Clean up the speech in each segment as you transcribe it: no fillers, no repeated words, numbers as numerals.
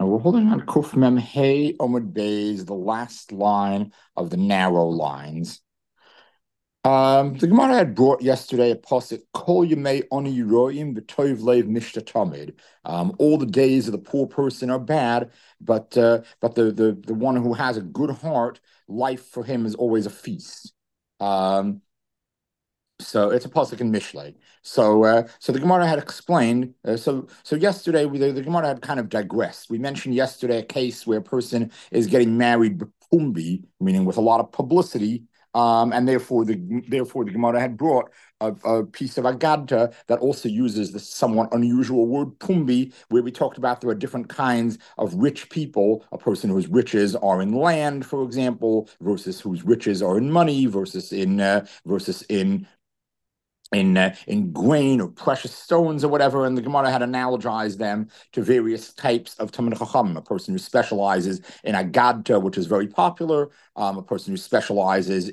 We're holding on Kuf Mem Hey Omid Bays, the last line of the narrow lines. The Gemara had brought yesterday a pasuk Kol Yemei Oni Yiroim V'Tov Lev Mishta Tamid. All the days of the poor person are bad, but the one who has a good heart, life for him is always a feast. Um, so it's a pasuk in Mishlei. So the Gemara had explained. So yesterday the Gemara had kind of digressed. We mentioned yesterday a case where a person is getting married b'pumbi, meaning with a lot of publicity, and therefore the Gemara had brought a piece of Agadta that also uses the somewhat unusual word pumbi, where we talked about there are different kinds of rich people, a person whose riches are in land, for example, versus whose riches are in money, versus in grain or precious stones or whatever, and the Gemara had analogized them to various types of Talmid Chacham, a person who specializes in Agadta, which is very popular, a person who specializes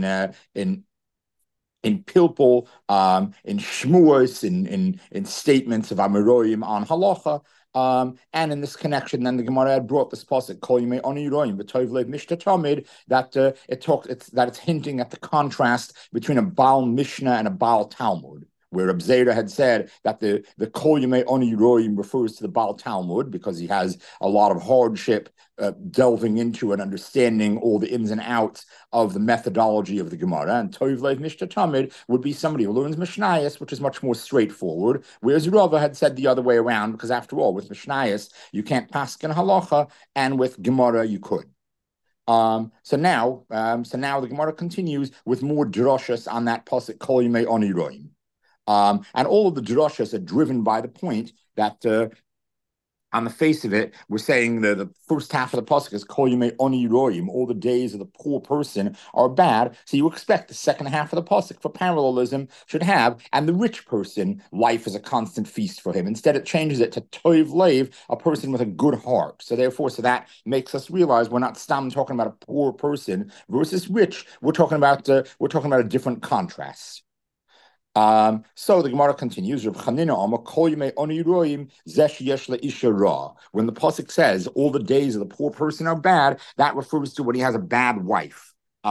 in pilpul, in shmuos, in statements of Amiroyim on halacha. And in this connection, then the Gemara had brought this pasuk Kol Yimei Oni Yiroim V'Tov Lev Mishta Tamid, that it's hinting at the contrast between a Baal Mishnah and a Baal Talmud, where Reb Zera had said that the Kol Yemei Oni Yiroim refers to the Baal Talmud because he has a lot of hardship delving into and understanding all the ins and outs of the methodology of the Gemara. And Tov Lev Mishta Tamid would be somebody who learns Mishnayos, which is much more straightforward, whereas Rava had said the other way around, because after all, with Mishnayos, you can't paskin halacha, and with Gemara, you could. So now the Gemara continues with more drashas on that pasuk Kol Yemei Oni Yiroim. And all of the drashas are driven by the point that on the face of it, we're saying the first half of the pasuk is Kol Yemei Oni Yiroim, all the days of the poor person are bad. So you expect the second half of the pasuk for parallelism should have, and the rich person, life is a constant feast for him. Instead, it changes it to Tov Lev, a person with a good heart. So that makes us realize we're not talking about a poor person versus rich. We're talking about a different contrast. So the Gemara continues, Reb Chanina Amar Kol Yemei Oni Yiroim Zesh Yesh Leisha Ra. When the pasuk says all the days of the poor person are bad, that refers to when he has a bad wife.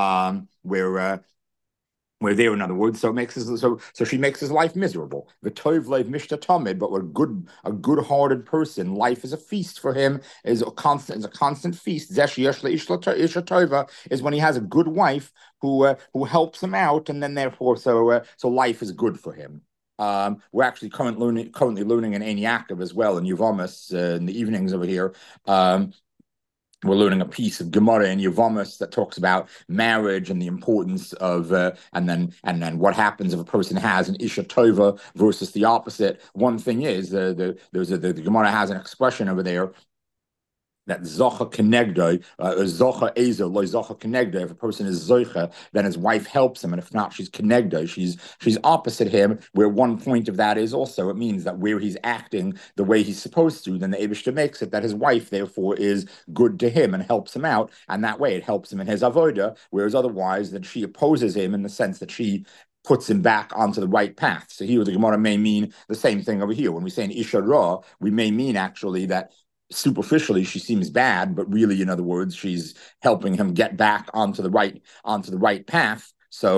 Where there, in other words, so she makes his life miserable. The Tov Lev Mishta Tamid, but a good-hearted person, life is a feast for him, is a constant feast. Zesh Yesh Leisha Tova is when he has a good wife who helps him out, and then therefore so life is good for him. We're actually currently learning in Ein Yaakov as well in Yuvamis in the evenings over here. We're learning a piece of Gemara in Yevamos that talks about marriage and the importance of, and then what happens if a person has an Isha Tova versus the opposite. One thing is, the Gemara has an expression over there that Zocha Kenegdo, Zocha Ezer, Lo Zocha Kenegdo. If a person is Zocha, then his wife helps him, and if not, she's Kenegdo. She's opposite him. Where one point of that is also, it means that where he's acting the way he's supposed to, then the Eibishter makes it that his wife therefore is good to him and helps him out, and that way it helps him in his avoda. Whereas otherwise, that she opposes him in the sense that she puts him back onto the right path. So here the Gemara may mean the same thing over here. When we say an Isha Ra, we may mean actually that superficially she seems bad, but really, in other words, she's helping him get back onto the right path.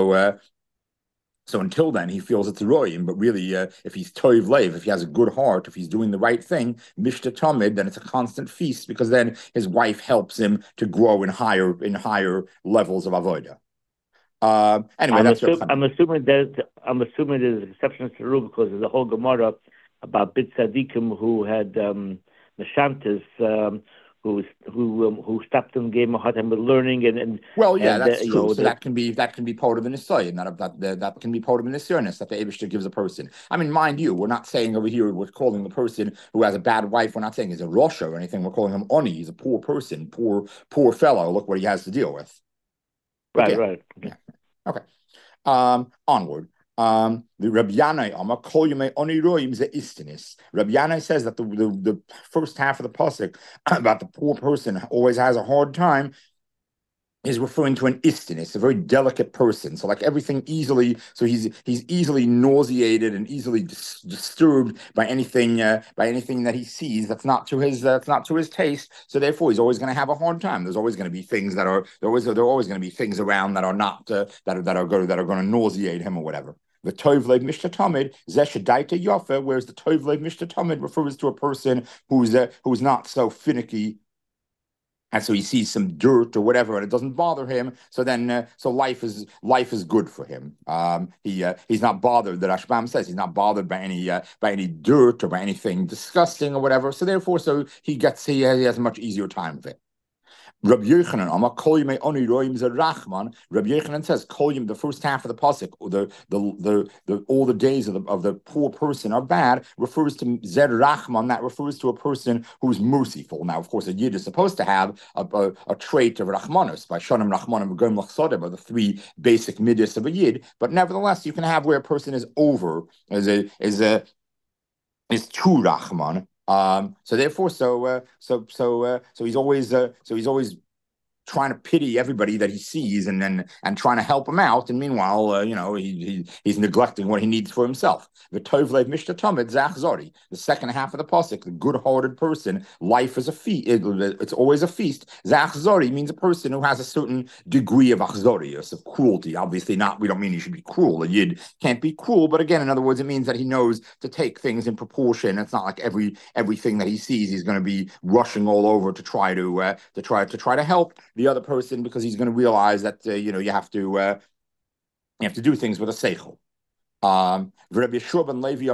So until then, he feels it's a royim, but really, if he's toiv lev, if he has a good heart, if he's doing the right thing, mishta tamid, then it's a constant feast because then his wife helps him to grow in higher levels of avodah. Anyway, I'm assuming there's exceptions to the rule because there's a whole Gemara about bit tzaddikim who had Meshantas, who stopped them, gave him a hard time with learning, and well, yeah, that's true. So that can be part of the nisayon. That can be part of the nisyonis that the Eibishter gives a person. I mean, mind you, we're not saying over here we're calling the person who has a bad wife. We're not saying he's a rosha or anything. We're calling him oni. He's a poor person, poor fellow. Look what he has to deal with. Right, right. Okay. Okay. Onward. The Rabbi Yanai Amar Kol Yemei Oni Roim Ze Istinis. Rabbi Yanai says that the first half of the pasuk about the poor person always has a hard time is referring to an istinus, a very delicate person. So like everything easily, so he's easily nauseated and easily disturbed by anything that he sees that's not to his taste. So therefore, he's always going to have a hard time. There's always going to be things that are there are always going to be things around that are not that are going to nauseate him or whatever. The Tovlev Mishta Tamid, Zeshadaita Yafa, whereas the Tovlev Mishta Tamid refers to a person who's not so finicky, and so he sees some dirt or whatever, and it doesn't bother him. So then, so life is good for him. He's not bothered. The Rashbam says he's not bothered by any dirt or by anything disgusting or whatever. So therefore, so he has a much easier time of it. Rabbi Yochanan, Rabbi Yochanan says, the first half of the pasuk, all the days of the poor person are bad, refers to Zer Rachman, that refers to a person who's merciful. Now, of course, a Yid is supposed to have a trait of Rachmanus, by Shonim Rachmanim Gom Lachsodim, are the three basic midas of a Yid, but nevertheless, you can have where a person is too Rachman. So therefore, so he's always trying to pity everybody that he sees and trying to help him out, and meanwhile, he's neglecting what he needs for himself. The Tovlev Mishta Tamid Zachzori, the second half of the pasuk, the good-hearted person, life is a feast. It's always a feast. Zachzori means a person who has a certain degree of achzorius, of cruelty. Obviously, we don't mean he should be cruel. A Yid can't be cruel, but again, in other words, it means that he knows to take things in proportion. It's not like everything that he sees he's going to be rushing all over to try to help the other person, because he's going to realize that you have to do things with a seichel. Rabbi Yeshua ben Levi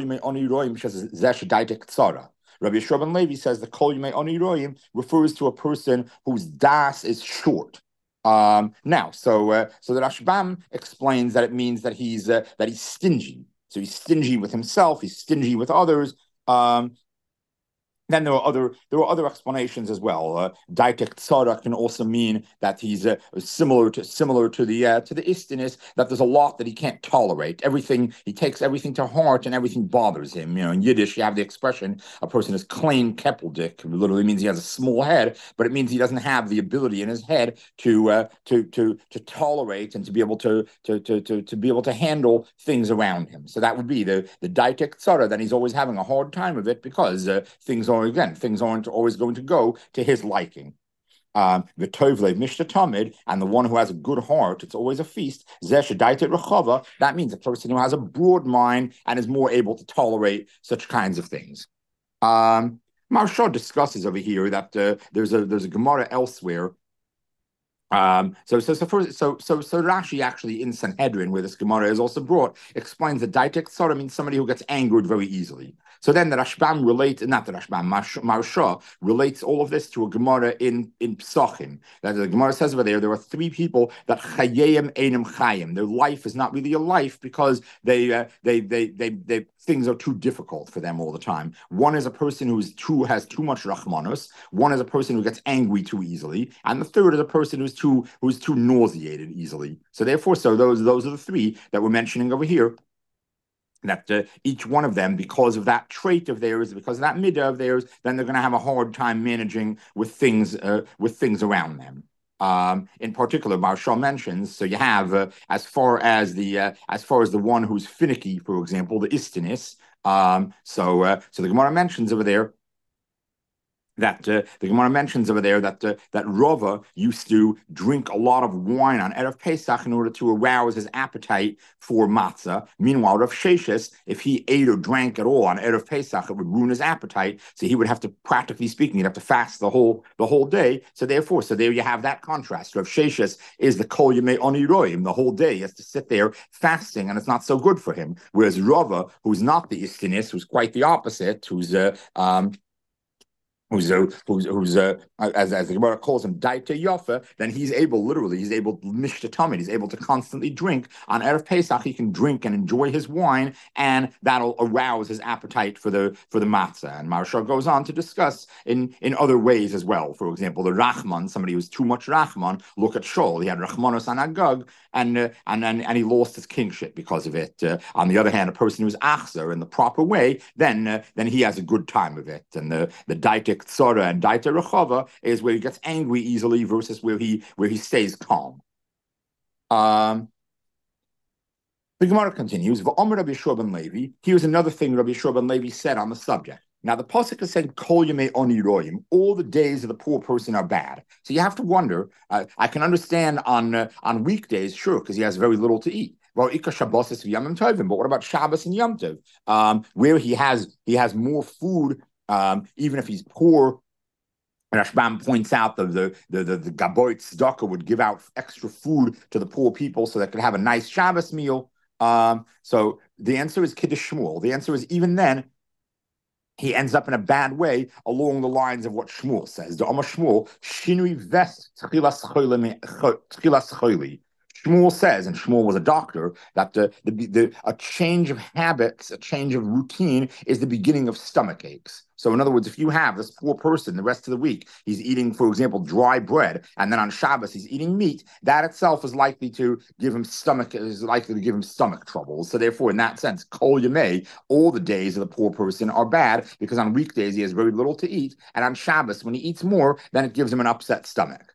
Rabbi Yeshua ben Levi says the kol yimei ani roim refers to a person whose das is short. Now, so the Rashbam explains that it means that he's stingy. So he's stingy with himself. He's stingy with others. Then there are other explanations as well. Daitek tzara can also mean that he's similar to the istinus, that there's a lot that he can't tolerate. He takes everything to heart, and everything bothers him. In Yiddish, you have the expression a person is klein keppeldik. It literally means he has a small head, but it means he doesn't have the ability in his head to tolerate and to be able to handle things around him. So that would be the daitek tzara. Then he's always having a hard time of it because things aren't always going to go to his liking. The Tovlev Mishta Tamid, and the one who has a good heart, it's always a feast. That means a person who has a broad mind and is more able to tolerate such kinds of things. Maharsha discusses over here that there's a Gemara elsewhere. So Rashi actually in Sanhedrin, where this Gemara is also brought, explains that Daitek Tzara means somebody who gets angered very easily. So then the Rashbam Maharsha relates all of this to a Gemara in Psachim. That the Gemara says over there are three people that Chayim Einem Chayim. Their life is not really a life because they things are too difficult for them all the time. One is a person has too much rachmanus. One is a person who gets angry too easily, and the third is a person who's too nauseated easily. So therefore, those are the three that we're mentioning over here. That each one of them, because of that trait of theirs, because of that midah of theirs, then they're going to have a hard time managing with things around them. In particular, Maharsha mentions, so you have as far as the one who's finicky, for example, the istinus. So the Gemara mentions over there that Rava used to drink a lot of wine on Erev Pesach in order to arouse his appetite for matzah. Meanwhile, Rav Sheshes, if he ate or drank at all on Erev Pesach, it would ruin his appetite. So he would have to, practically speaking, he'd have to fast the whole day. So there you have that contrast. Rav Sheshes is the kol yemei ani roim. The whole day he has to sit there fasting, and it's not so good for him. Whereas Rava, who's not the istinus, who's quite the opposite, who's as the Gemara calls him Daita Yafa, then he's able Mishta Tamid, he's able to constantly drink. On Erev Pesach, he can drink and enjoy his wine, and that'll arouse his appetite for the matzah. And Maharsha goes on to discuss in other ways as well. For example, the Rachman, somebody who's too much Rachman, look at Shaul. He had Rachmanos on Agag, and he lost his kingship because of it. On the other hand, a person who's Achzer in the proper way, then he has a good time of it. And the Daita Diktsara and Daita Rechava is where he gets angry easily versus where he stays calm. The Gemara continues, V'omer Rabbi Yeshua ben Levi. Here's another thing Rabbi Yeshua ben Levi said on the subject. Now, the pasuk is saying, Kol Yemei Oni Roim, all the days of the poor person are bad. So you have to wonder, I can understand on weekdays, sure, because he has very little to eat. Well, Ika Shabbos is Yom Tovim, but what about Shabbos and Yom Tov? Where he has more food, even if he's poor. Rashbam points out that the Gaboit Tzedakah would give out extra food to the poor people so they could have a nice Shabbos meal. So the answer is Kiddush Shmuel. The answer is even then, he ends up in a bad way along the lines of what Shmuel says. The Amar Shmuel, Shinui Vest Tchilas Choili. Shmuel says, and Shmuel was a doctor, that a change of habits, a change of routine is the beginning of stomach aches. So in other words, if you have this poor person the rest of the week, he's eating, for example, dry bread, and then on Shabbos he's eating meat, that itself is likely to give him stomach troubles. So therefore, in that sense, Kol Yemei, all the days of the poor person are bad because on weekdays he has very little to eat, and on Shabbos, when he eats more, then it gives him an upset stomach.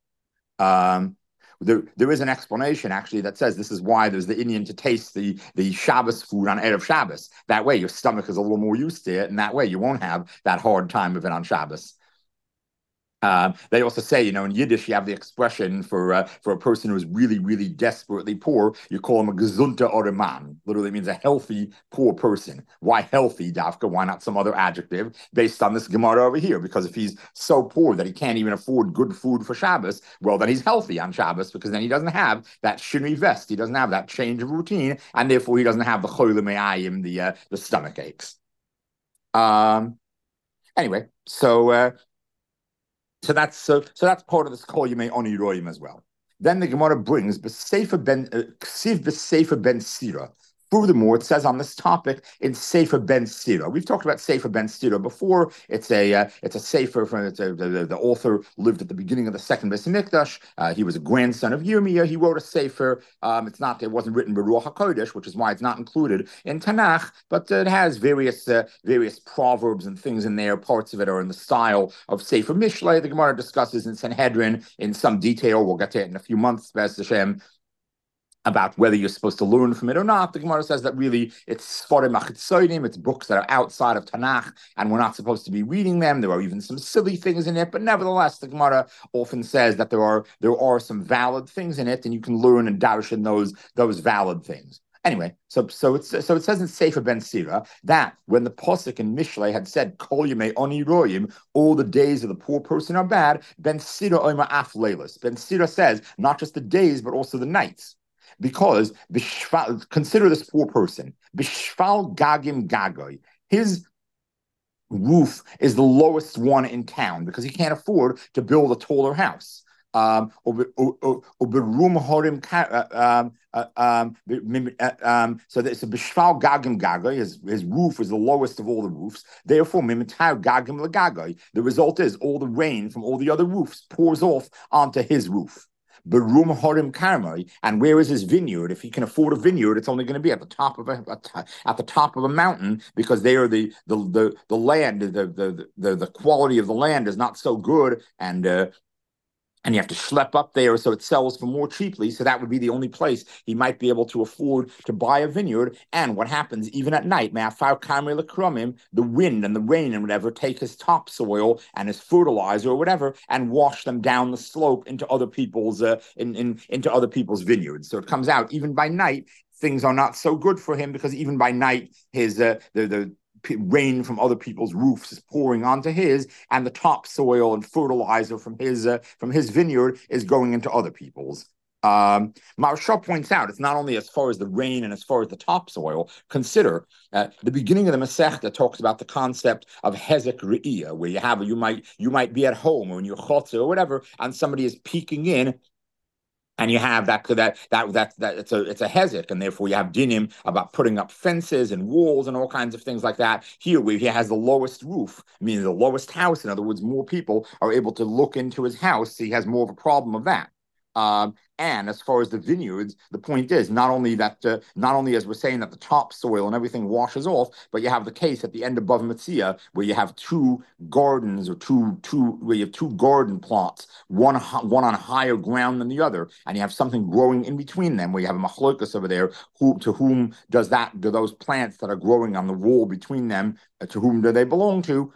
There is an explanation actually that says this is why there's the Indian to taste the Shabbos food on Erev Shabbos. That way your stomach is a little more used to it, and that way you won't have that hard time of it on Shabbos. They also say, in Yiddish, you have the expression for a person who is really, really desperately poor. You call him a gesunter oder Mann. Literally means a healthy, poor person. Why healthy, Dafka? Why not some other adjective based on this Gemara over here? Because if he's so poor that he can't even afford good food for Shabbos, well, then he's healthy on Shabbos because then he doesn't have that shinui vest. He doesn't have that change of routine, and therefore he doesn't have the choyle me'ayim, the stomach aches. Anyway, So that's part of this Kol Yemei Oni Roim as well. Then the Gemara brings Ksiv B'Sefer Ben Sira. Furthermore, it says on this topic in Sefer Ben Sira. We've talked about Sefer Ben Sira before. It's a Sefer from the author lived at the beginning of the second Beis Hamikdash. He was a grandson of Yirmiyah. He wrote a Sefer. It wasn't written by Ruach HaKodesh, which is why it's not included in Tanakh. But it has various proverbs and things in there. Parts of it are in the style of Sefer Mishlei. The Gemara discusses in Sanhedrin in some detail. We'll get to it in a few months, Be'ez Hashem, about whether you're supposed to learn from it or not. The Gemara says that really it's Sfarim Achitzonim, it's books that are outside of Tanakh, and we're not supposed to be reading them. There are even some silly things in it, but nevertheless, the Gemara often says that there are some valid things in it, and you can learn and darshan those valid things. Anyway, so it says in Sefer Ben Sira that when the Pasuk in Mishlei had said Kol Yemei Oni Roim, all the days of the poor person are bad, Ben Sira Oima Af Leilos. Ben Sira says not just the days but also the nights. Because consider this poor person, Bishval Gagim Gagoy. His roof is the lowest one in town because he can't afford to build a taller house. So it's a Bishval Gagim Gagoy. His roof is the lowest of all the roofs. Therefore, Mimitar Gagim Lagagoy. The result is all the rain from all the other roofs pours off onto his roof. Berum Horim Karmai, and where is his vineyard? If he can afford a vineyard, it's only going to be at the top of a mountain because they are the land, the quality of the land is not so good, and you have to schlep up there so it sells for more cheaply. So that would be the only place he might be able to afford to buy a vineyard. And what happens even at night, the wind and the rain and whatever take his topsoil and his fertilizer or whatever and wash them down the slope into other people's into other people's vineyards. So it comes out even by night, things are not so good for him because even by night his the rain from other people's roofs is pouring onto his, and the topsoil and fertilizer from his vineyard is going into other people's. Maharsha points out it's not only as far as the rain and as far as the topsoil. Consider the beginning of the Masechta talks about the concept of hezek re'iyah, where you might be at home or in your chotzer or whatever, and somebody is peeking in. And you have that it's a hezek, and therefore you have dinim about putting up fences and walls and all kinds of things like that. Here, where he has the lowest roof, meaning the lowest house, in other words, more people are able to look into his house, so he has more of a problem of that. And as far as the vineyards, the point is not only as we're saying that the topsoil and everything washes off, but you have the case at the end of Bava Metzia where you have two gardens or where you have two garden plots, one on higher ground than the other, and you have something growing in between them where you have a machlokas over there. To whom do those plants that are growing on the wall between them, to whom do they belong to?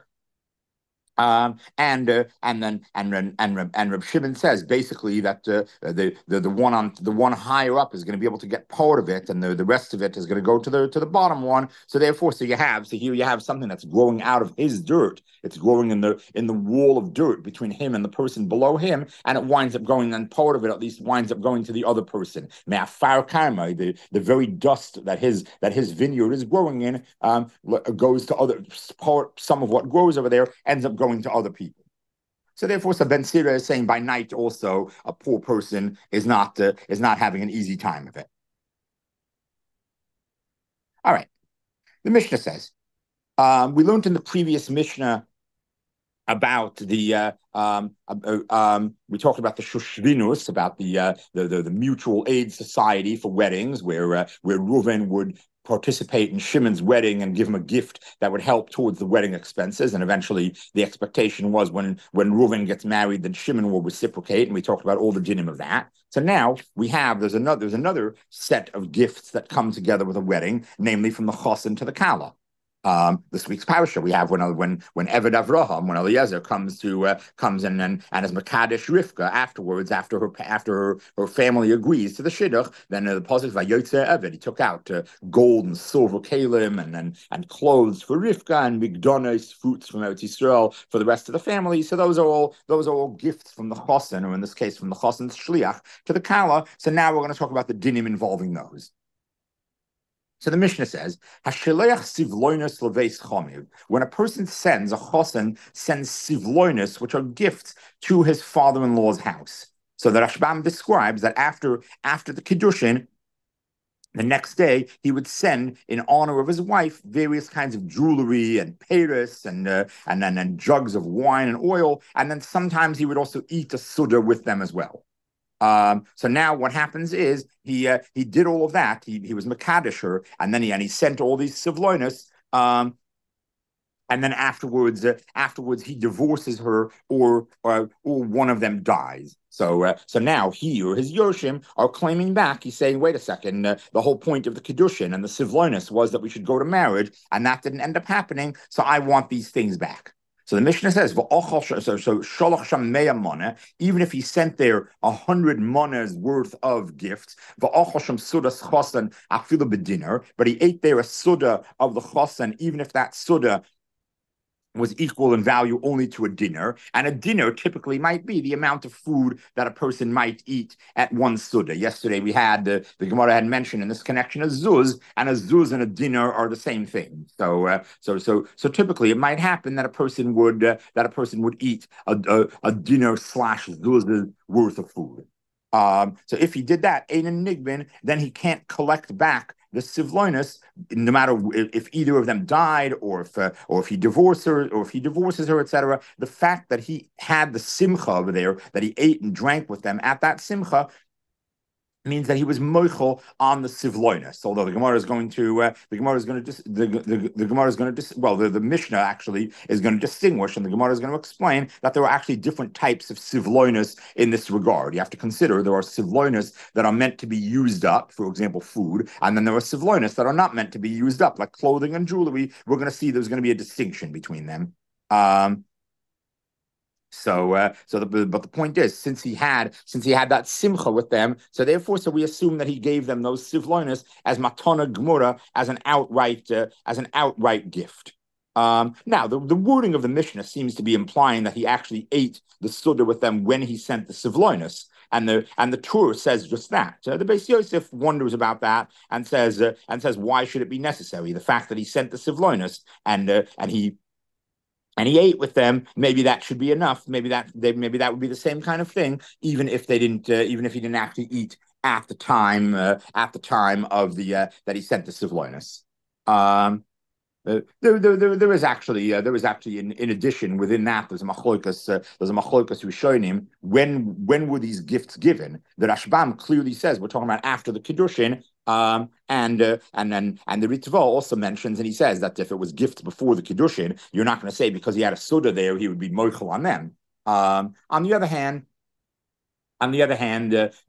And Reb Shimon says basically that the one higher up is going to be able to get part of it, and the rest of it is going to go to the bottom one. So therefore, here you have something that's growing out of his dirt. It's growing in the wall of dirt between him and the person below him, and it winds up going. And part of it at least winds up going to the other person. Me'afar karma, the very dust that his vineyard is growing in, goes to other part. Some of what grows over there ends up going to other people. So therefore, Ben Sira is saying by night also a poor person is not having an easy time of it. All right. The Mishnah says, we learned in the previous Mishnah about we talked about the Shushvinus, about the mutual aid society for weddings, where Reuven would participate in Shimon's wedding and give him a gift that would help towards the wedding expenses. And eventually the expectation was when Reuven gets married, then Shimon will reciprocate. And we talked about all the dinim of that. So now there's another set of gifts that come together with a wedding, namely from the chosin to the kala. This week's parasha we have when Eved Avraham, when Eliezer comes in and as Makadesh Rivka afterwards, after her family agrees to the shidduch, then the pasuk Vayotze Eved, he took out gold and silver kalim and clothes for Rivka and migdonos, fruits from Eretz Yisrael for the rest of the family. So those are all gifts from the chosin, or in this case from the chosin's shliach to the kala. So now we're going to talk about the dinim involving those. So the Mishnah says, when a person sends, a chosin sends sivloinus, which are gifts, to his father-in-law's house. So the Rashbam describes that after the Kiddushin, the next day, he would send, in honor of his wife, various kinds of jewelry and peiros and jugs of wine and oil, and then sometimes he would also eat a suda with them as well. So now what happens is he did all of that. He was Makadesh her, and then he sent all these sivloinus. And then afterwards he divorces her, or one of them dies. So now he or his Yoshim are claiming back. He's saying, wait a second, the whole point of the Kiddushin and the Sivloinus was that we should go to marriage, and that didn't end up happening. So I want these things back. So the Mishnah says, even if he sent there 100 manas worth of gifts, but he ate there a suda of the chosan, even if that suda was equal in value only to a dinner, and a dinner typically might be the amount of food that a person might eat at one suda. Yesterday we had the Gemara had mentioned in this connection a zuz, and a zuz and a dinner are the same thing. So typically it might happen that a person would eat a dinner / zuz's worth of food. So if he did that, Einan Nigbin, then he can't collect back the sivloinus, no matter if either of them died, or if he divorces her, etc. The fact that he had the simcha over there, that he ate and drank with them at that simcha, means that he was moichel on the sivloinus. Although the Mishnah actually is going to distinguish, and the Gemara is going to explain that there are actually different types of sivloinus in this regard. You have to consider there are sivloinus that are meant to be used up, for example, food, and then there are sivloinus that are not meant to be used up, like clothing and jewelry. We're going to see there's going to be a distinction between them. But the point is, since he had that simcha with them, so we assume that he gave them those sivloinus as matana gemura, as an outright gift. Now the wording of the Mishnah seems to be implying that he actually ate the suda with them when he sent the sivloinus. And the Torah says just that. The Beis Yosef wonders about that and says why should it be necessary? The fact that he sent the sivloinus and he ate with them, maybe that should be enough. Maybe that would be the same kind of thing, even if he didn't actually eat at the time of that he sent the sivloinus. There is actually in addition within that there's a machlokas who's showing him when were these gifts given. The Rashbam clearly says we're talking about after the Kiddushin, and the Ritva also mentions, and he says that if it was gifts before the Kiddushin, you're not going to say because he had a Suda there he would be moichel on them. On the other hand, on the other hand,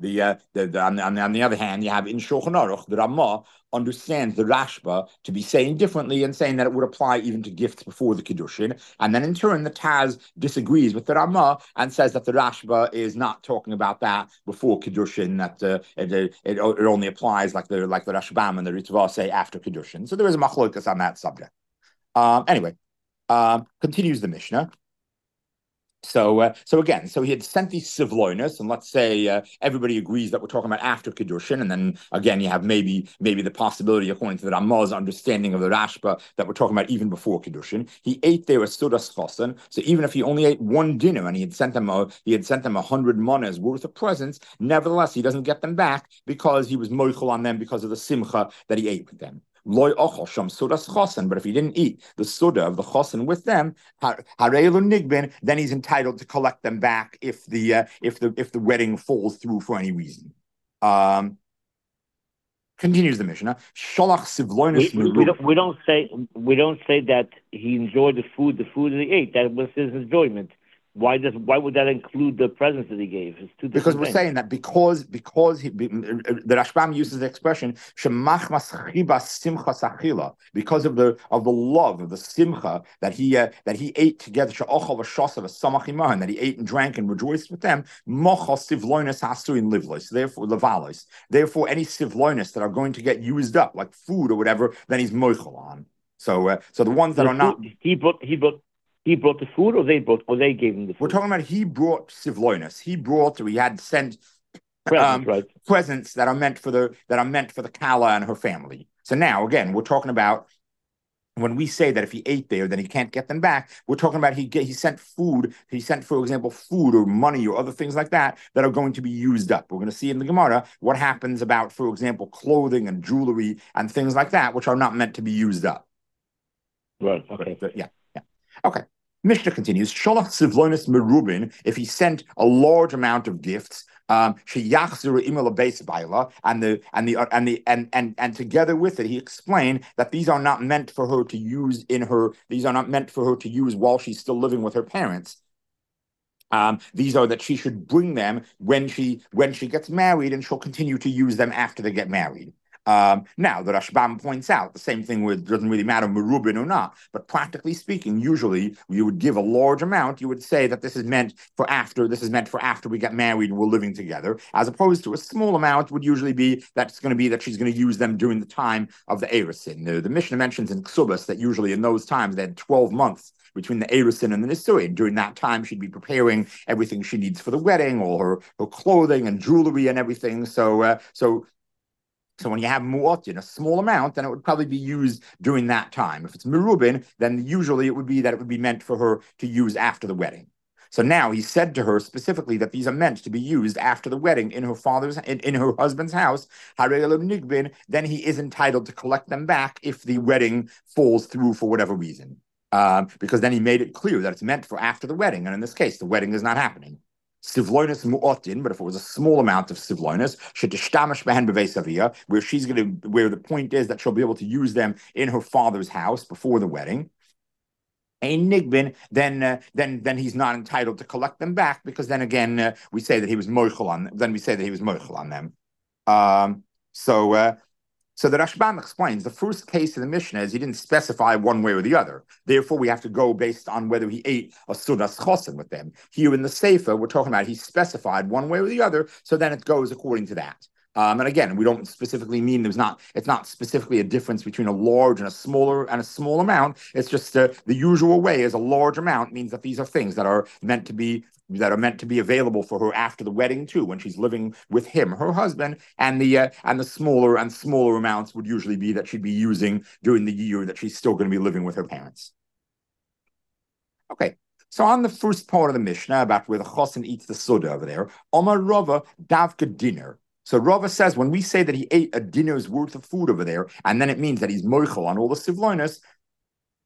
on the other hand, you have in Shulchan Aruch, the Ramah understands the Rashba to be saying differently and saying that it would apply even to gifts before the Kiddushin. And then in turn, the Taz disagrees with the Ramah and says that the Rashba is not talking about that before Kiddushin, that it only applies like the Rashbam and the Ritva say after Kiddushin. So there is a machlokas on that subject. Anyway, continues the Mishnah. So again, he had sent these sivloinus, and let's say everybody agrees that we're talking about after Kiddushin, and then again you have maybe the possibility, according to the Ramah's understanding of the Rashba, that we're talking about even before Kiddushin. He ate there a sudas chosen, so even if he only ate one dinner and he had sent them 100 manas worth of presents, nevertheless he doesn't get them back because he was moichel on them because of the simcha that he ate with them. Loy ochel sham sudas chosen, but if he didn't eat the suda of the chosen with them, harelu nigbin, then he's entitled to collect them back if the wedding falls through for any reason. Continues the Mishnah. Sholach sivloinus. We don't say that he enjoyed the food that he ate. That was his enjoyment. Why would that include the presents that he gave? It's two different because we're things. saying that because the Rashbam uses the expression shemachmas chiba simcha sachila, because of the love of the simcha that he ate together, she'ochal v'shosav v'samach imahan, that he ate and drank and rejoiced with them. Mochal sivloinus hasuin livlois, therefore levalos. Therefore, any sivloinus that are going to get used up, like food or whatever, then he's moichel on. So the ones that are not, He brought the food, or they gave him the food. We're talking about he brought sivloinus. He had sent presents that are meant for the Kala and her family. So now again, we're talking about when we say that if he ate there, then he can't get them back. We're talking about he sent food. He sent, for example, food or money or other things like that are going to be used up. We're going to see in the Gemara what happens about, for example, clothing and jewelry and things like that, which are not meant to be used up. Right. Okay. Yeah. Okay. Mishnah continues. Sholach sivlonis merubin. If he sent a large amount of gifts, and together with it, he explained that these are not meant for her to use These are not meant for her to use while she's still living with her parents. These are that she should bring them when she gets married, and she'll continue to use them after they get married. Now, the Rashbam points out the same thing with doesn't really matter merubin or not, but practically speaking, usually you would give a large amount. You would say that this is meant for after we get married and we're living together, as opposed to a small amount would usually be that she's going to use them during the time of the Erusin. The Mishnah mentions in Ksubas that usually in those times they had 12 months between the Erusin and the Nisuin. During that time, she'd be preparing everything she needs for the wedding, all her clothing and jewelry and everything. So when you have mu'atin, a small amount, then it would probably be used during that time. If it's merubin, then usually it would be meant for her to use after the wedding. So now he said to her specifically that these are meant to be used after the wedding in her husband's house. Then he is entitled to collect them back if the wedding falls through for whatever reason. Because then he made it clear that it's meant for after the wedding, and in this case, the wedding is not happening. Sivloinus mu'otin, but if it was a small amount of sivloinus, where the point is that she'll be able to use them in her father's house before the wedding. A nigbin, then he's not entitled to collect them back, because then again we say that he was moichel on them. So the Rashbam explains the first case of the Mishnah is he didn't specify one way or the other. Therefore, we have to go based on whether he ate a sudas chosen with them. Here in the Sefer, we're talking about he specified one way or the other, so then it goes according to that. And again, we don't specifically mean it's not specifically a difference between a large and a small amount. It's just the usual way is a large amount means that these are things that are meant to be available for her after the wedding too, when she's living with him, her husband, and the smaller amounts would usually be that she'd be using during the year that she's still going to be living with her parents. Okay. So on the first part of the Mishnah about where the chosin eats the suda over there, Omar Rava davka dinner. So Rava says when we say that he ate a dinner's worth of food over there, and then it means that he's moichel on all the sivloinus,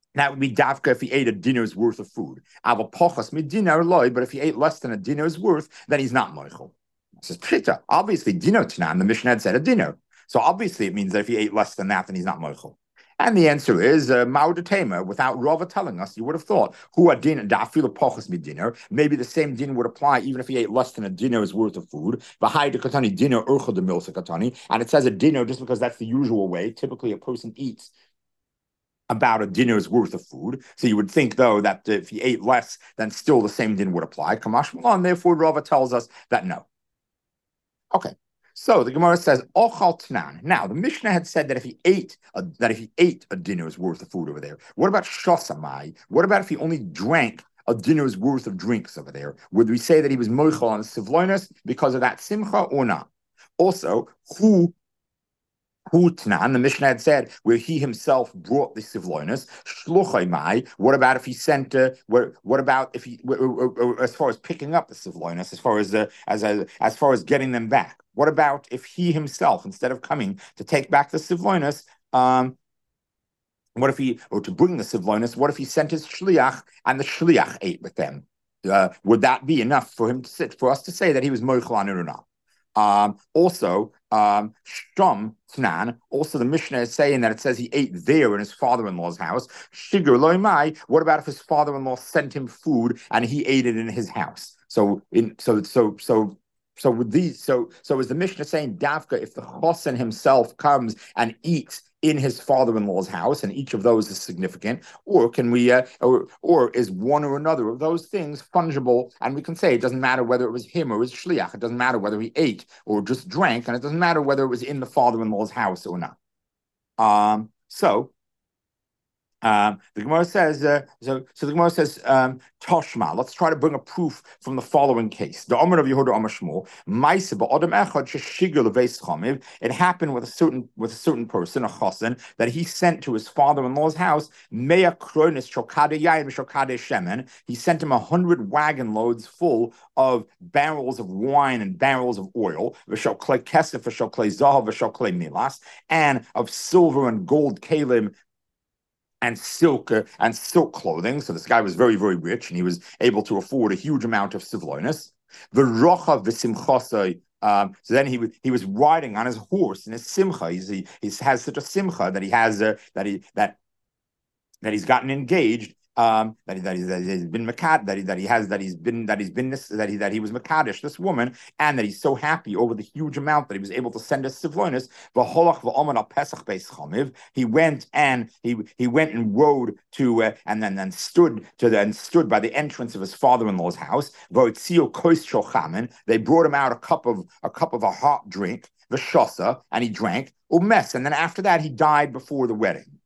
That would be dafka if he ate a dinner's worth of food. Avapochas midinar loy, but if he ate less than a dinner's worth, then he's not moichel. This is pshita. Obviously, dino tanan, the Mishnah had said a dinner. So obviously it means that if he ate less than that, then he's not moichel. And the answer is Maudatema. Without Rava telling us, you would have thought who adin dafila pochas midinner. Maybe the same din would apply even if he ate less than a dinner's worth of food. V'hai de katani dinner urcha de milsa katani, and it says a dinner just because that's the usual way. Typically, a person eats about a dinner's worth of food. So you would think, though, that if he ate less, then still the same din would apply. Kamash Malan, therefore, Rava tells us that no. Okay. So the Gemara says, Ochal Tnan. Now, the Mishnah had said that if he ate a dinner's worth of food over there, what about Shosamai? What about if he only drank a dinner's worth of drinks over there? Would we say that he was moichel on sivloinus because of that simcha or not? Also, who Hutnan, the Mishnah had said, where he himself brought the sivloinus, shluchai mai. What about if he sent? What about if he, as far as picking up the sivloinus, as far as getting them back? What about if he himself, instead of coming to take back the sivloinus, what if he, or to bring the sivloinus, what if he sent his shliach and the shliach ate with them? Would that be enough for us to say that he was moichel on it or not? Also, Shtom Tnan, also the Mishnah is saying that it says he ate there in his father-in-law's house. Shigur Loimai, what about if his father-in-law sent him food and he ate it in his house? So with these, so is the Mishnah saying Davka, if the Chosen himself comes and eats in his father-in-law's house, and each of those is significant, or can we, or is one or another of those things fungible? And we can say it doesn't matter whether it was him or his shliach. It doesn't matter whether he ate or just drank, and it doesn't matter whether it was in the father-in-law's house or not. The Gemara says, the Gemara says, Toshma. Let's try to bring a proof from the following case. The Omer of Yehuda Omer Shmuel, Ma'aseh ba'adam echad sheshigur leveis chamiv. It happened with a certain person, a chosen, that he sent to his father-in-law's house. Mea kronis shokade yayin shokade shemen. He sent him 100 wagon loads full of barrels of wine and barrels of oil, v'shoklei kesef, v'shoklei zahav, v'shoklei milas, and of silver and gold kalim and silk clothing. So this guy was very, very rich, and he was able to afford a huge amount of sivloinus. The rocha v'simchasai. So then he was riding on his horse in his simcha. He has such a simcha that he has that he's gotten engaged. That he's been makad, that he was makadish this woman, and that he's so happy over the huge amount that he was able to send us sivloinus. He went and rode to and then stood by the entrance of his father-in-law's house. They brought him out a cup of a hot drink, the shosa, and he drank. And then after that he died before the wedding.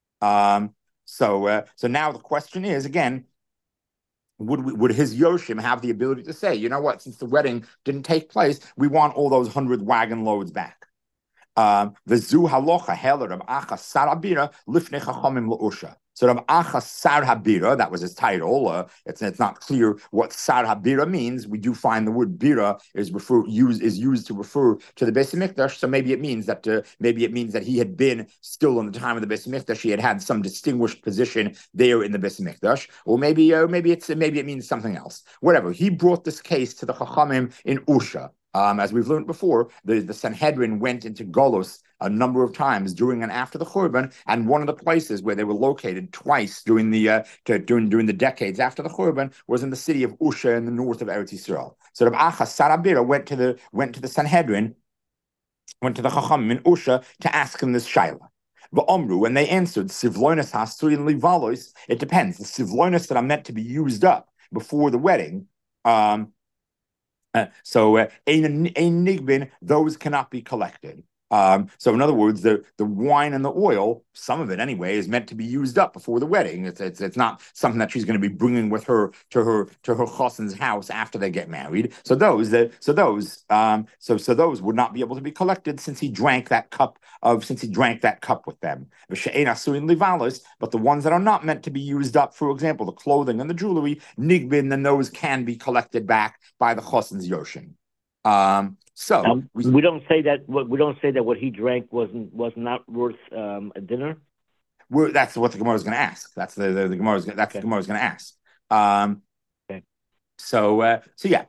So now the question is, again, would his Yoshim have the ability to say, you know what, since the wedding didn't take place, we want all those 100 wagon loads back? The Zu Halocha Heller of Achas Sarabira Lifnei Chachamim L'Usha. So Rav Achas Sar Habira, that was his title. It's not clear what Sar Habira means. We do find the word Bira is used to refer to the Beis Hamikdash. So maybe it means that he had been still in the time of the Beis Hamikdash. He had some distinguished position there in the Beis Hamikdash, or maybe it means something else. Whatever. He brought this case to the Chachamim in Usha. As we've learned before, the Sanhedrin went into Golos a number of times during and after the Churban, and one of the places where they were located twice during the decades after the Churban was in the city of Usha in the north of Eretz Yisrael. So Rav Achas Sarabira went to the Sanhedrin, went to the Chachamim in Usha to ask him this shaila. V'omru, when they answered, Sivloinus hasuyin livalos, it depends. The Sivloinus that are meant to be used up before the wedding, ein nigbin, those cannot be collected. So in other words, the wine and the oil, some of it anyway, is meant to be used up before the wedding. It's not something that she's going to be bringing with her to her chosen's house after they get married. So those would not be able to be collected since he drank that cup with them. But the ones that are not meant to be used up, for example, the clothing and the jewelry, nigbin, then those can be collected back by the chosen's yoshin. We don't say that what he drank was not worth a dinner. that's what the Gemara is going to ask. That's the Gemara the Gemara is going to ask. Okay. So yeah.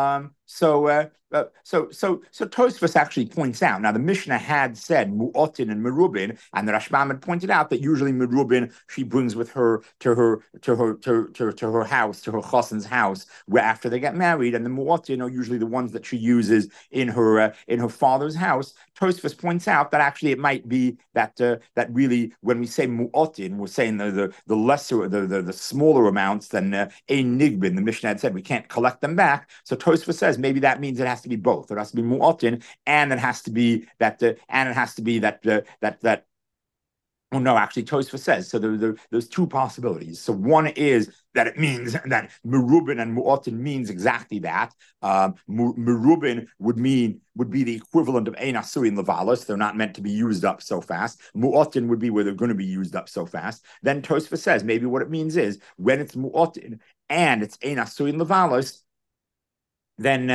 So Tosfos actually points out. Now the Mishnah had said Mu'otin and Merubin, and the Rashbam had pointed out that usually Merubin she brings with her to her house, to her chassan's house, where after they get married, and the Mu'otin are usually the ones that she uses in her father's house. Tosfos points out that actually it might be that really when we say Mu'otin, we're saying the lesser, the smaller amounts than Ein Nigbin. The Mishnah had said we can't collect them back. So Tosfos says maybe that means it has to be both. It has to be mu'atin, and it has to be that. Oh no, actually, Tosfos says so. There's two possibilities. So one is that it means that merubin and mu'atin means exactly that. Merubin would be the equivalent of ein asurin levalos. They're not meant to be used up so fast. Mu'atin would be where they're going to be used up so fast. Then Tosfos says maybe what it means is when it's mu'atin and it's ein asurin levalos, then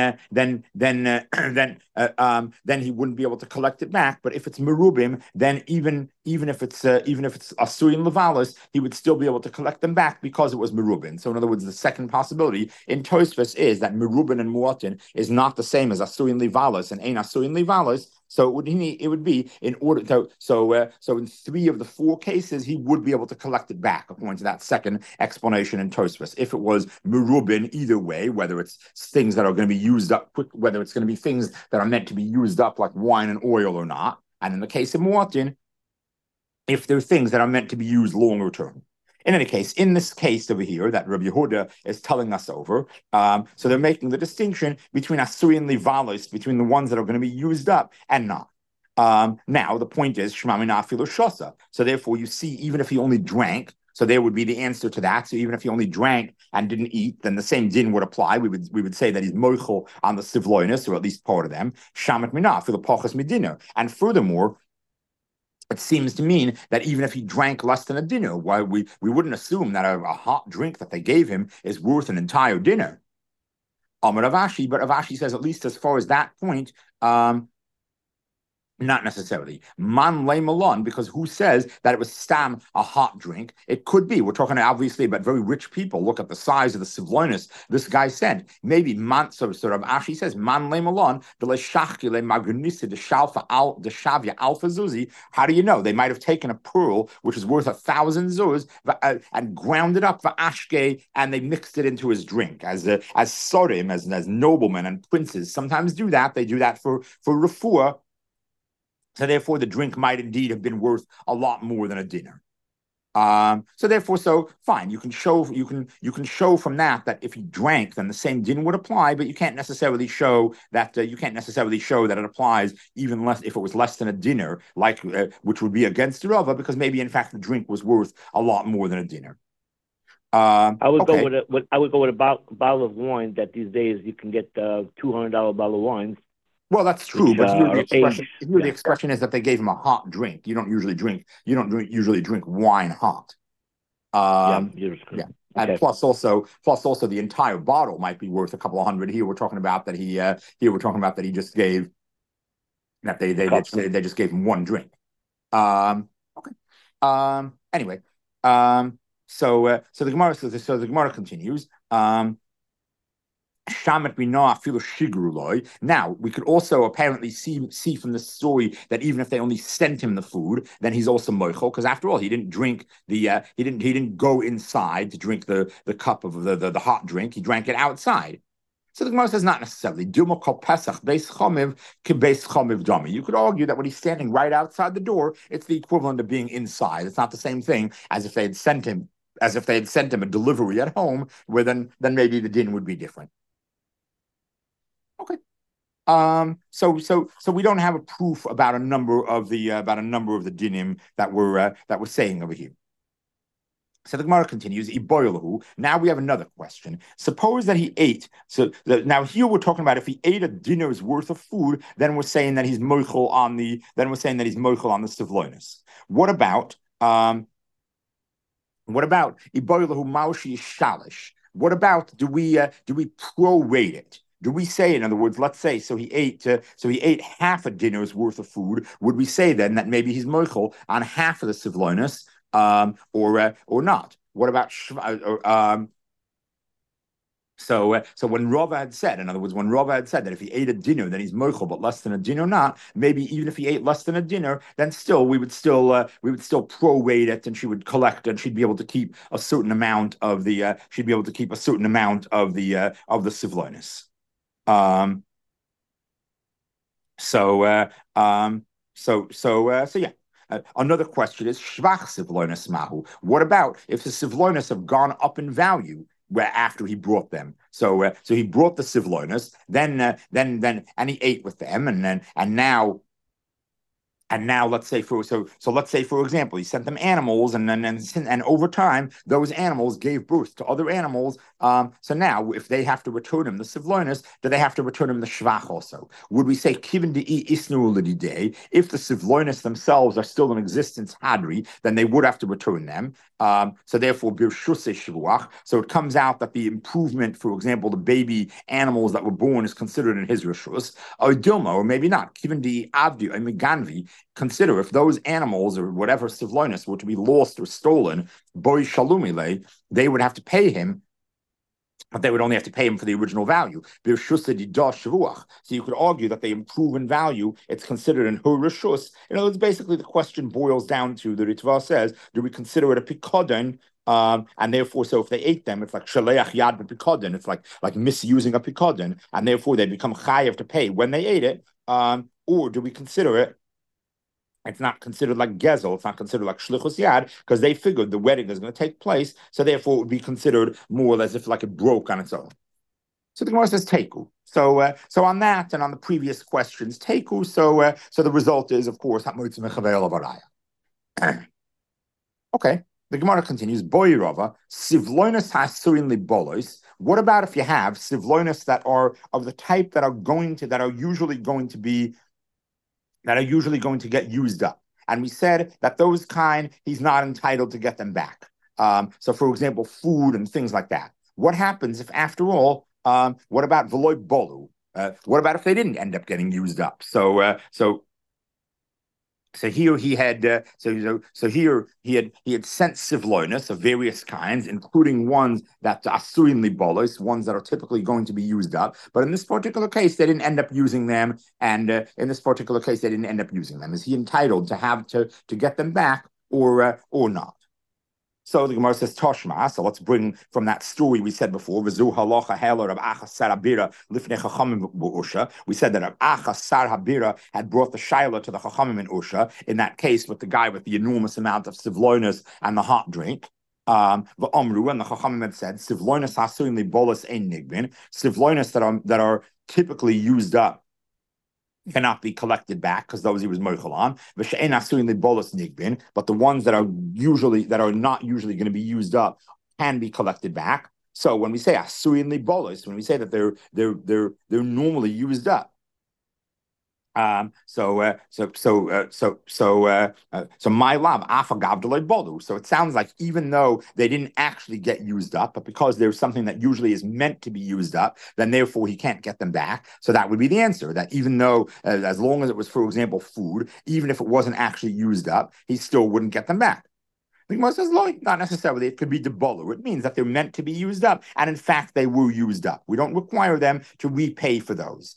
he wouldn't be able to collect it back. But if it's merubim, then even if it's asurim levalos, he would still be able to collect them back because it was merubin. So in other words, the second possibility in Tosfos is that merubin and muatin is not the same as asurim levalos and ein asurim levalos. So it would be in order to so in 3 of the 4 cases he would be able to collect it back according to that second explanation in Tosfos. If it was merubin, either way, whether it's things that are going to be used up quick, whether it's going to be things that are meant to be used up like wine and oil or not, and in the case of muatin, if they're things that are meant to be used longer term. In any case, in this case over here that Rabbi Yehuda is telling us over, so they're making the distinction between asuri and levalos, between the ones that are going to be used up and not. Now, the point is, shmamina afilu shosa. So therefore, you see, even if he only drank, so there would be the answer to that. So even if he only drank and didn't eat, then the same din would apply. We would say that he's moichel on the sivloinus, or at least part of them. Shamat mina afilu pachas medina. And furthermore, it seems to mean that even if he drank less than a dinner, why we wouldn't assume that a hot drink that they gave him is worth an entire dinner. Amar Rav Ashi, but Rav Ashi says at least as far as that point, not necessarily. Man le malon, because who says that it was stam, a hot drink? It could be. We're talking obviously about very rich people. Look at the size of the sivloinus this guy sent. Maybe man. So Rav Ashi says man le malon the shachki le magnisi the shalfa al the shavya alpha zuzi. How do you know? They might have taken a pearl which is worth 1,000 zuz and ground it up for ashke, and they mixed it into his drink as sorim, as noblemen and princes sometimes do that. They do that for refuah. So therefore, the drink might indeed have been worth a lot more than a dinner. So fine. You can show from that if he drank, then the same din would apply, but you can't necessarily show that it applies even less if it was less than a dinner, like which would be against the Rava, because maybe in fact the drink was worth a lot more than a dinner. I would go with a bottle of wine that these days you can get $200 bottle of wines. Well, that's true, but here the expression is that they gave him a hot drink. You don't usually drink wine hot. Okay. And plus also the entire bottle might be worth a couple of hundred. Here we're talking about that he just gave that they just gave him one drink. Anyway, so the Gemara continues. Now, we could also apparently see from the story that even if they only sent him the food, then he's also moichel, because after all, he didn't drink he didn't go inside to drink the cup of the hot drink. He drank it outside. So the Gemara says not necessarily. You could argue that when he's standing right outside the door, it's the equivalent of being inside. It's not the same thing as if they had sent him a delivery at home, where then maybe the din would be different. Okay. So we don't have a proof about a number of the dinim that we're saying over here. So the Gemara continues. Now we have another question. Suppose that he ate. Now here we're talking about if he ate a dinner's worth of food, then we're saying that he's moichel on the sivloinus. What about iboilahu maushi shalish? What about do we prorate it? Do we say, in other words, let's say, so he ate half a dinner's worth of food? Would we say then that maybe he's moichel on half of the sivloinus? or not? What about so when Rava had said, in other words, when Rava had said that if he ate a dinner, then he's mochel, but less than a dinner not, maybe even if he ate less than a dinner, then still we would still prorate it, and she would collect, and she'd be able to keep a certain amount of the sivlonis. Yeah. Another question is shvach sivlonis mahu. What about if the sivlonis have gone up in value where after he brought them? So he brought the sivlonis, then and he ate with them, and now let's say for example, he sent them animals, and over time those animals gave birth to other animals. So now if they have to return him the sivlonis, do they have to return him the shvach also? Would we say kivin de'i isnu l'didei, if the sivlonis themselves are still in existence hadri, then they would have to return them. So therefore birshusei shvuach. So it comes out that the improvement, for example, the baby animals that were born, is considered in his rishus. Or dilma, or maybe not. Kivin de'i avdi or meganvi. Consider if those animals or whatever sivlonis were to be lost or stolen, boy shalumile, they would have to pay him, but they would only have to pay him for the original value. So you could argue that they improve in value. It's considered in her rishus. In other words, basically the question boils down to, the Ritva says, do we consider it a pikodin? And therefore, so if they ate them, it's like shaleach yad b'pikodin. It's like misusing a pikodin, and therefore they become chayav to pay when they ate it. Or do we consider it? It's not considered like gezel. It's not considered like shlichus yad, because they figured the wedding is going to take place. So therefore, it would be considered more as if like it broke on its own. So the Gemara says teku. So on that and on the previous questions, teku. So the result is, of course, okay. The Gemara continues. Boy Rava sivloinus hasurin libolos. What about if you have sivloinus that are of the type that are usually going to get used up? And we said that those kind, he's not entitled to get them back. So, for example, food and things like that. What happens if, after all, what about veloy bolu? What about if they didn't end up getting used up? So here he had he had sent sivloinus of various kinds, including ones that asurin libolos, ones that are typically going to be used up. But in this particular case, they didn't end up using them, and Is he entitled to have to get them back or not? So the Gemara says Toshma. So let's bring from that story we said before. We said that Rav Acha Sar Habira had brought the Shaila to the Chachamim in Usha. In that case, with the guy with the enormous amount of sivloinus and the hot drink. The Omru and the Chachamim had said sivloinus hasuin libolos ein nigbin. Sivloinus that are typically used up cannot be collected back because those he was mochel on. But the ones that are not usually going to be used up can be collected back. So when we say asurin libolos, when we say that they're normally used up. My lab afagav bodu. So it sounds like even though they didn't actually get used up, but because there's something that usually is meant to be used up, then therefore he can't get them back. So that would be the answer. That even though, as long as it was, for example, food, even if it wasn't actually used up, he still wouldn't get them back. The Gemara says, not necessarily. It could be debolu. It means that they're meant to be used up, and in fact they were used up. We don't require them to repay for those.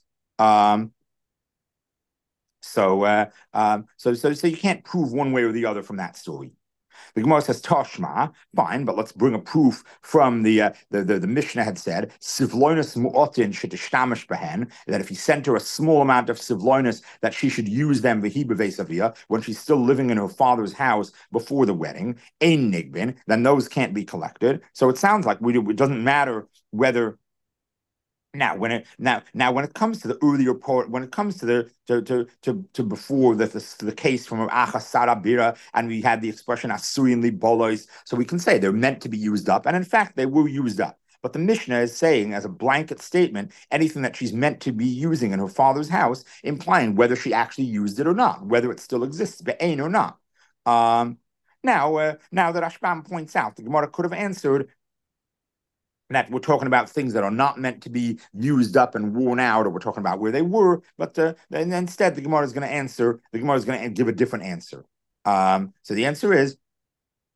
So you can't prove one way or the other from that story. The Gemara says Toshma, fine, but let's bring a proof from the Mishnah had said sivloinus mu'otin shetishtamish behen, that if he sent her a small amount of sivloinus, that she should use them v'hiba vesavia when she's still living in her father's house before the wedding, ein nigbin, then those can't be collected. So it sounds like it doesn't matter whether. Now, when it comes to the earlier part, when it comes to the before the case from Acha Sarabira, and we had the expression Asurin Libolos, so we can say they're meant to be used up, and in fact they were used up. But the Mishnah is saying, as a blanket statement, anything that she's meant to be using in her father's house, implying whether she actually used it or not, whether it still exists, be'ein or not. Now that Rashbam points out, the Gemara could have answered that we're talking about things that are not meant to be used up and worn out, or we're talking about where they were, but instead the Gemara is going to give a different answer. So the answer is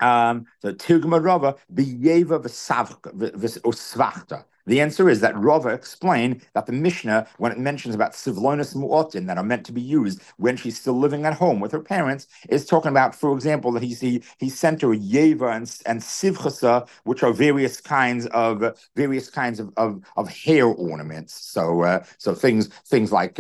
So Tirgma Rava b'yeva v'svachta. The answer is that Rava explained that the Mishnah, when it mentions about sivlonis mu'otin that are meant to be used when she's still living at home with her parents, is talking about, for example, that he sent her yeva and sivchasa, which are various kinds of hair ornaments. So things like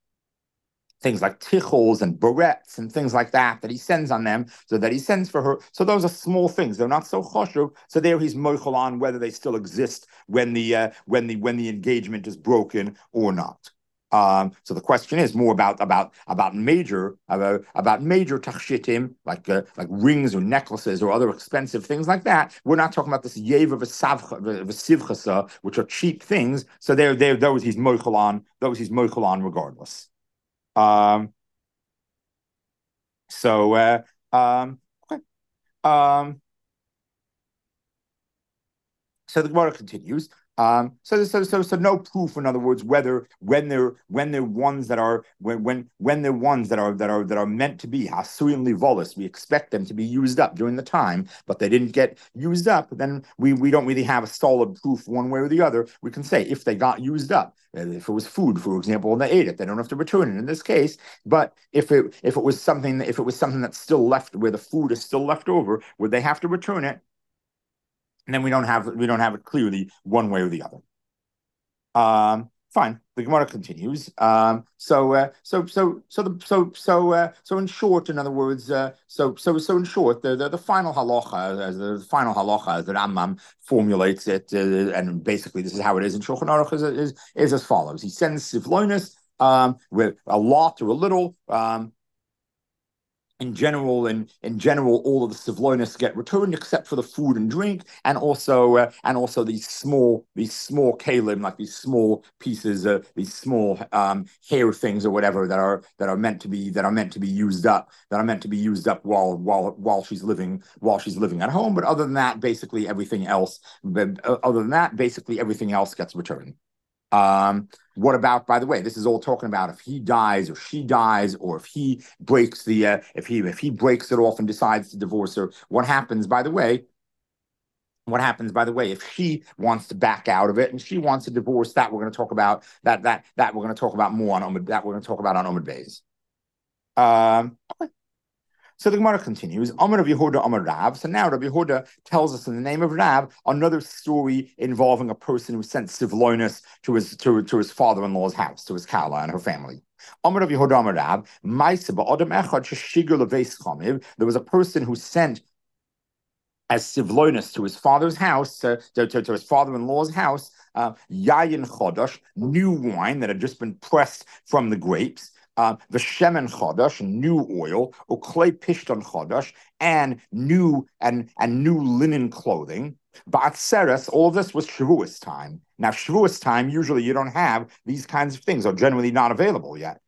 tichels and barrettes and things like that he sends on them, so that he sends for her. So those are small things; they're not so choshev. So there he's moichel on whether they still exist when the engagement is broken or not. So the question is more about major tachshitim, like rings or necklaces or other expensive things like that. We're not talking about this yeva v'sivchasa, which are cheap things. So those he's moichel on. Those he's moichel on regardless. Okay. So the Gemara continues. So no proof, in other words, whether when they're ones that are meant to be hasuyin livolis, we expect them to be used up during the time, but they didn't get used up. Then we don't really have a solid proof one way or the other. We can say if they got used up, if it was food, for example, and they ate it, they don't have to return it in this case. But if it was something that's still left, where the food is still left over, would they have to return it? And then we don't have it clearly one way or the other. Fine. The Gemara continues. So in short, in other words, so in short, the final halacha, as the Rambam formulates it, and basically this is how it is in Shulchan Aruch, is as follows. He sends sivloinus with a lot or a little. In general, all of the sivloinus get returned except for the food and drink, and also these small kalim, like these small pieces, these small hair things or whatever that are meant to be used up while she's living at home. But other than that, basically everything else gets returned. What about, by the way, this is all talking about if he dies or she dies, or if he breaks if he breaks it off and decides to divorce her. What happens, by the way, if she wants to back out of it and she wants a divorce? That we're going to talk about. That we're going to talk about more on Omid. That we're going to talk about on Omid Beis. Okay. So the Gemara continues. Amar Rabbi Yehuda, Amar Rav. So now Rabbi Yehuda tells us in the name of Rav another story involving a person who sent sivloinus to his father-in-law's house, to his kala and her family. Amar Rabbi Yehuda, Amar Rav. There was a person who sent as sivloinus to his father's house, to his father-in-law's house, yayin chodosh, new wine that had just been pressed from the grapes. The shemen chodosh, new oil, uklei pishton chodosh, and new linen clothing. Ba'atzeres, all of this was Shavuos time. Now, Shavuos time, usually you don't have these kinds of things, are generally not available yet.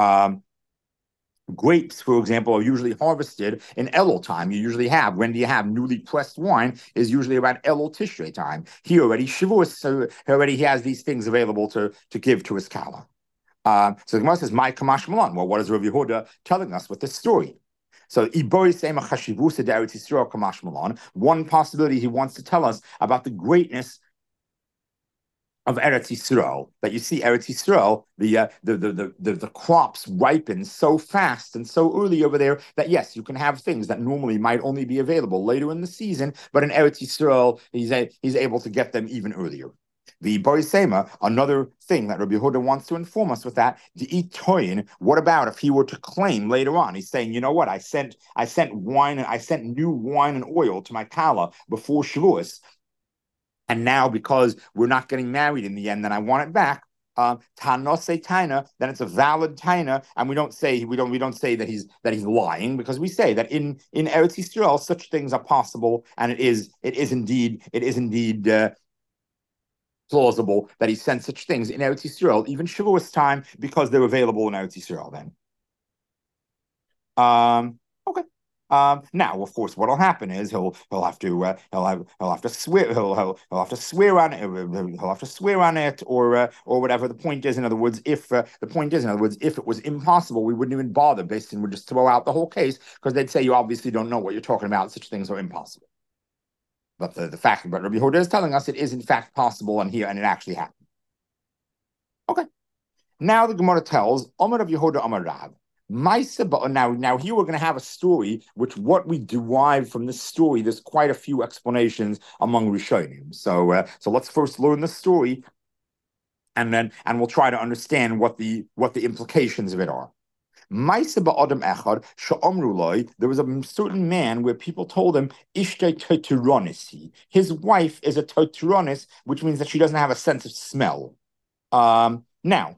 Grapes, for example, are usually harvested in Elul time. You usually have, when do you have newly pressed wine, is usually about Elul Tishrei time. He already Shavuos, so he has these things available to give to his kala. So the Gemara says, "My Kamash Malan." Well, what is Rabbi Yehuda telling us with this story? So, one possibility he wants to tell us about the greatness of Eretz Yisrael, that you see Eretz Yisrael, the crops ripen so fast and so early over there that yes, you can have things that normally might only be available later in the season, but in Eretz Yisrael, he's able to get them even earlier. The Borisema, another thing that Rabbi Yehuda wants to inform us with that, the Itoyin, what about if he were to claim later on? He's saying, you know what, I sent wine, and I sent new wine and oil to my kala before Shavuos, and now because we're not getting married in the end, then I want it back. Tanose taina, then it's a valid taina, and we don't say that he's lying, because we say that in Eretz Yisrael such things are possible, and it is indeed plausible that he sent such things in Eretz Yisrael, even Shavuos time, because they're available in Eretz Yisrael then. Okay. Now, of course, what'll happen is he'll have to swear he'll have to swear on it he'll have to swear on it or whatever the point is. In other words, if if it was impossible, we wouldn't even bother. Basically, would just throw out the whole case because they'd say you obviously don't know what you're talking about. Such things are impossible. But the fact that Rabbi Yehuda is telling us it is in fact possible and it actually happened. Okay. Now the Gemara tells Amar Rabbi Yehuda Amar Rav. Now here we're going to have a story, which what we derive from this story, there's quite a few explanations among Rishonim. So let's first learn the story, and we'll try to understand what the implications of it are. There was a certain man where people told him, his wife is a toteronis, which means that she doesn't have a sense of smell. Now,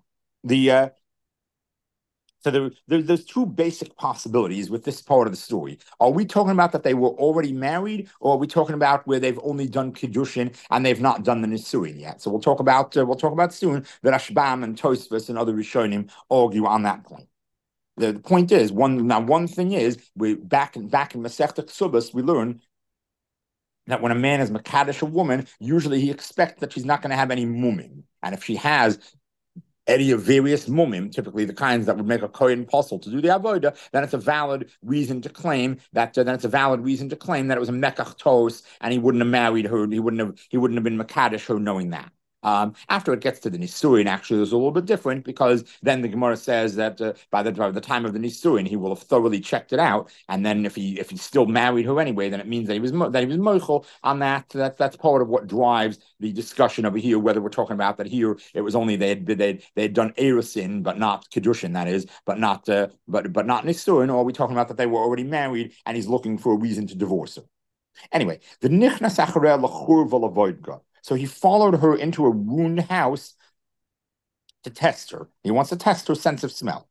so there's two basic possibilities with this part of the story. Are we talking about that they were already married, or are we talking about where they've only done kiddushin and they've not done the nisuin yet? So we'll talk about soon that Rashbam and Tosfos and other Rishonim argue on that point. The point is one thing is we back in Masechta Ksubas we learn that when a man is makadosh a woman, usually he expects that she's not going to have any mumim, and if she has any of various mumim, typically the kinds that would make a kohen possible to do the avodah, then it's a valid reason to claim that. Then it's a valid reason to claim that it was a mekach tos, and he wouldn't have married her. He wouldn't have been makadosh her knowing that. After it gets to the Nisuin, actually, it's a little bit different because then the Gemara says that by the time of the Nisuin, he will have thoroughly checked it out, and then if he still married her anyway, then it means that he was mochel on that. That's part of what drives the discussion over here. Whether we're talking about that here, it was only they had done erusin, but not kedushin, that is, but not Nisuin, or are we talking about that they were already married and he's looking for a reason to divorce her? Anyway, the nichnas acharei l'chur v'lavoidga. So he followed her into a ruined house to test her. He wants to test her sense of smell.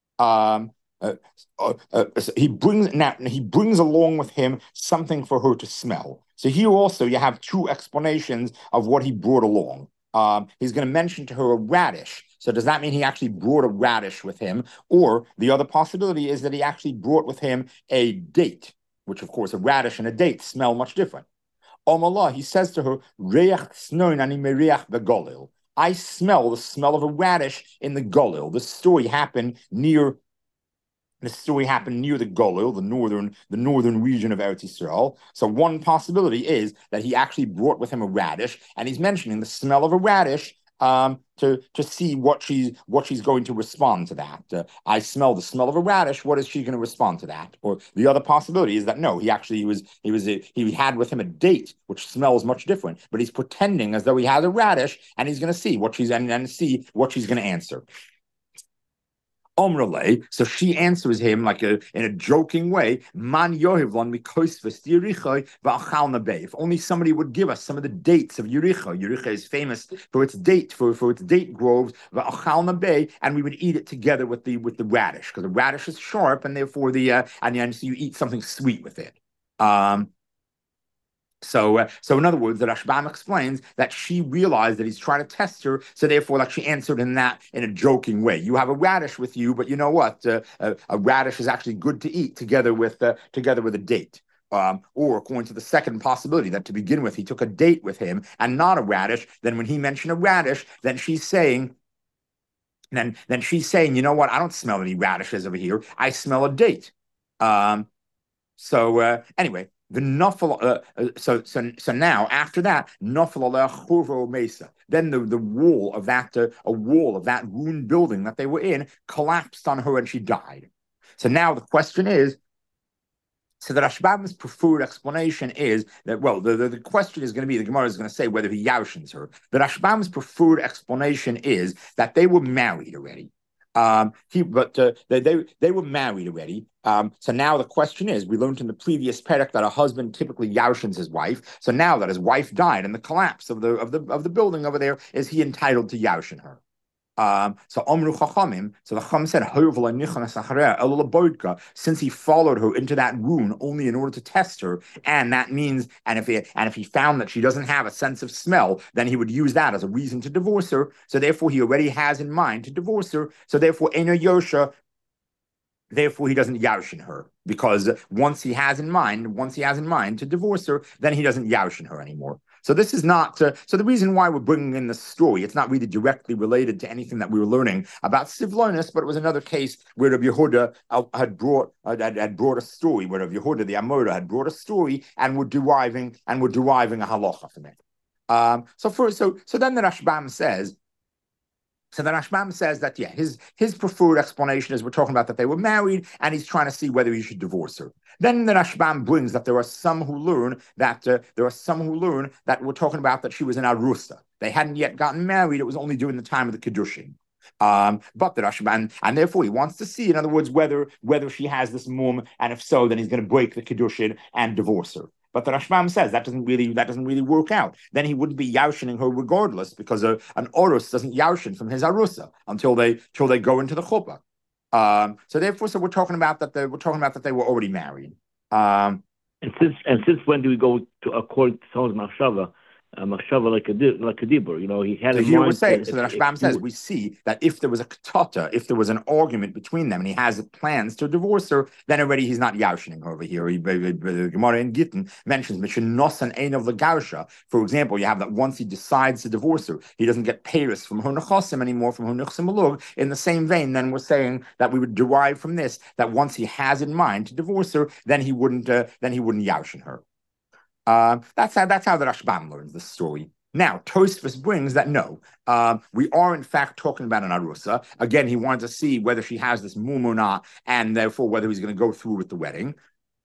He brings along with him something for her to smell. So here also you have two explanations of what he brought along. He's going to mention to her a radish. So does that mean he actually brought a radish with him? Or the other possibility is that he actually brought with him a date, which of course a radish and a date smell much different. Omalah, he says to her, Reach snoin ani meriach begolil. I smell the smell of a radish in the Golil. The story happened near the Golil, the northern region of Eretz Yisrael. So one possibility is that he actually brought with him a radish, and he's mentioning the smell of a radish to see what she's going to respond to that. I smell the smell of a radish. What is she going to respond to that? Or the other possibility is that no, he had with him a date which smells much different, but he's pretending as though he has a radish, and he's going to see what she's going to answer. Omrale, so she answers him in a joking way. Man yohivlan mikosvus Yericho va'achal nabei. If only somebody would give us some of the dates of Yericho. Yericho is famous for its date groves va'achal nabei, and we would eat it together with the radish, because the radish is sharp, and therefore so you eat something sweet with it. So in other words, the Rashbam explains that she realized that he's trying to test her, so therefore, she answered in a joking way. You have a radish with you, but you know what? A radish is actually good to eat together with a date. Or according to the second possibility, that to begin with, he took a date with him and not a radish. Then when he mentioned a radish, then she's saying, you know what? I don't smell any radishes over here. I smell a date. Anyway. The nafal, so now after that, nafal churva mesa. Then the wall of that ruined building that they were in collapsed on her and she died. So now the question is, so the Rashbam's preferred explanation is that, well, the question is going to be, the Gemara is going to say whether he yaushins her. The Rashbam's preferred explanation is that they were married already. They were married already. So now the question is, we learned in the previous perek that a husband typically yaushins his wife. So now that his wife died in the collapse of the building over there, is he entitled to yaushin her? So Omru Chachamim, so the Chacham said, since he followed her into that ruin only in order to test her, and that means, and if he found that she doesn't have a sense of smell, then he would use that as a reason to divorce her. So therefore, he already has in mind to divorce her. So therefore, Eino Yosha, Therefore, he doesn't yaushin her, because once he has in mind to divorce her, then he doesn't yaushin her anymore. So this is not. So the reason why we're bringing in the story, it's not really directly related to anything that we were learning about Sivlonis, but it was another case where Rabbi Yehuda had brought a story, where Rabbi Yehuda, the Amora, had brought a story and were deriving a halacha from it. So then the Rashbam says. So the Rashbam says that, yeah, his preferred explanation is we're talking about that they were married and he's trying to see whether he should divorce her. Then the Rashbam brings that there are some who learn that we're talking about that she was an Arusa. They hadn't yet gotten married. It was only during the time of the Kiddushin. But the Rashbam, and therefore he wants to see, in other words, whether she has this mum, and if so, then he's going to break the Kiddushin and divorce her. But the Rashbam says that doesn't really work out. Then he wouldn't be yaushining her regardless, because an orus doesn't yaushin from his arusa until they go into the chuppah. So therefore, we're talking about that they were already married. And since when do we go to according to someone's machshava? Machshava like a dibur, he had. So here we're saying. So the Rashbam says we see that if there was a ketata, if there was an argument between them, and he has plans to divorce her, then already he's not yaushining her over here. The Gemara in Gittin mentions mishenos ein of the gausha. For example, you have that once he decides to divorce her, he doesn't get payros from her nechasim anymore, from her nechsim alug. In the same vein, then we're saying that we would derive from this that once he has in mind to divorce her, then he wouldn't yaushin her. That's how the Rashbam learns the story. Now, Tosfos brings that no, we are in fact talking about an arusa. Again, he wanted to see whether she has this mum or not, and therefore whether he's going to go through with the wedding.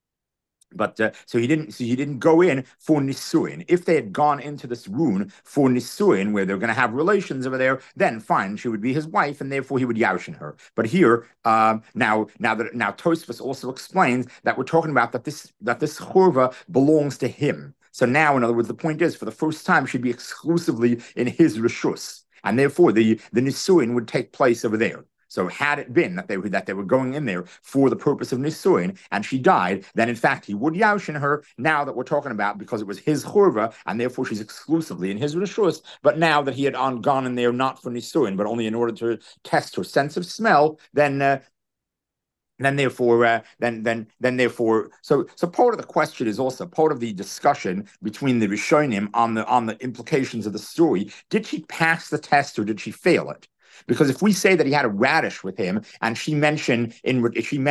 But so he didn't go in for nisuin. If they had gone into this rune for nisuin, where they're going to have relations over there, then fine, she would be his wife, and therefore he would yaushin her. But here, now Tosfos also explains that we're talking about that this churva belongs to him. So now, in other words, the point is, for the first time, she'd be exclusively in his reshus, and therefore the nisuin would take place over there. So had it been that they were going in there for the purpose of nisuin, and she died, then in fact he would yaushin her. Now that we're talking about, because it was his churva, and therefore she's exclusively in his reshus. But now that he had gone in there not for nisuin, but only in order to test her sense of smell, then therefore, so part of the question is also part of the discussion between the Rishonim on the implications of the story. Did she pass the test or did she fail it? Because if we say that he had a radish with him, and she mentioned in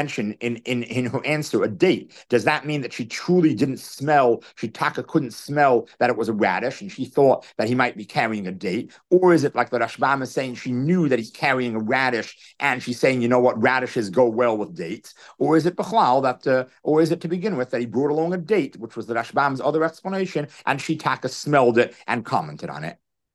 her answer a date, does that mean that she truly didn't smell? Taka couldn't smell that it was a radish, and she thought that he might be carrying a date, or is it like the Rashbam is saying she knew that he's carrying a radish, and she's saying, you know what, radishes go well with dates, or is it Bechlal that, or is it to begin with that he brought along a date, which was the Rashbam's other explanation, and she Taka smelled it and commented on it.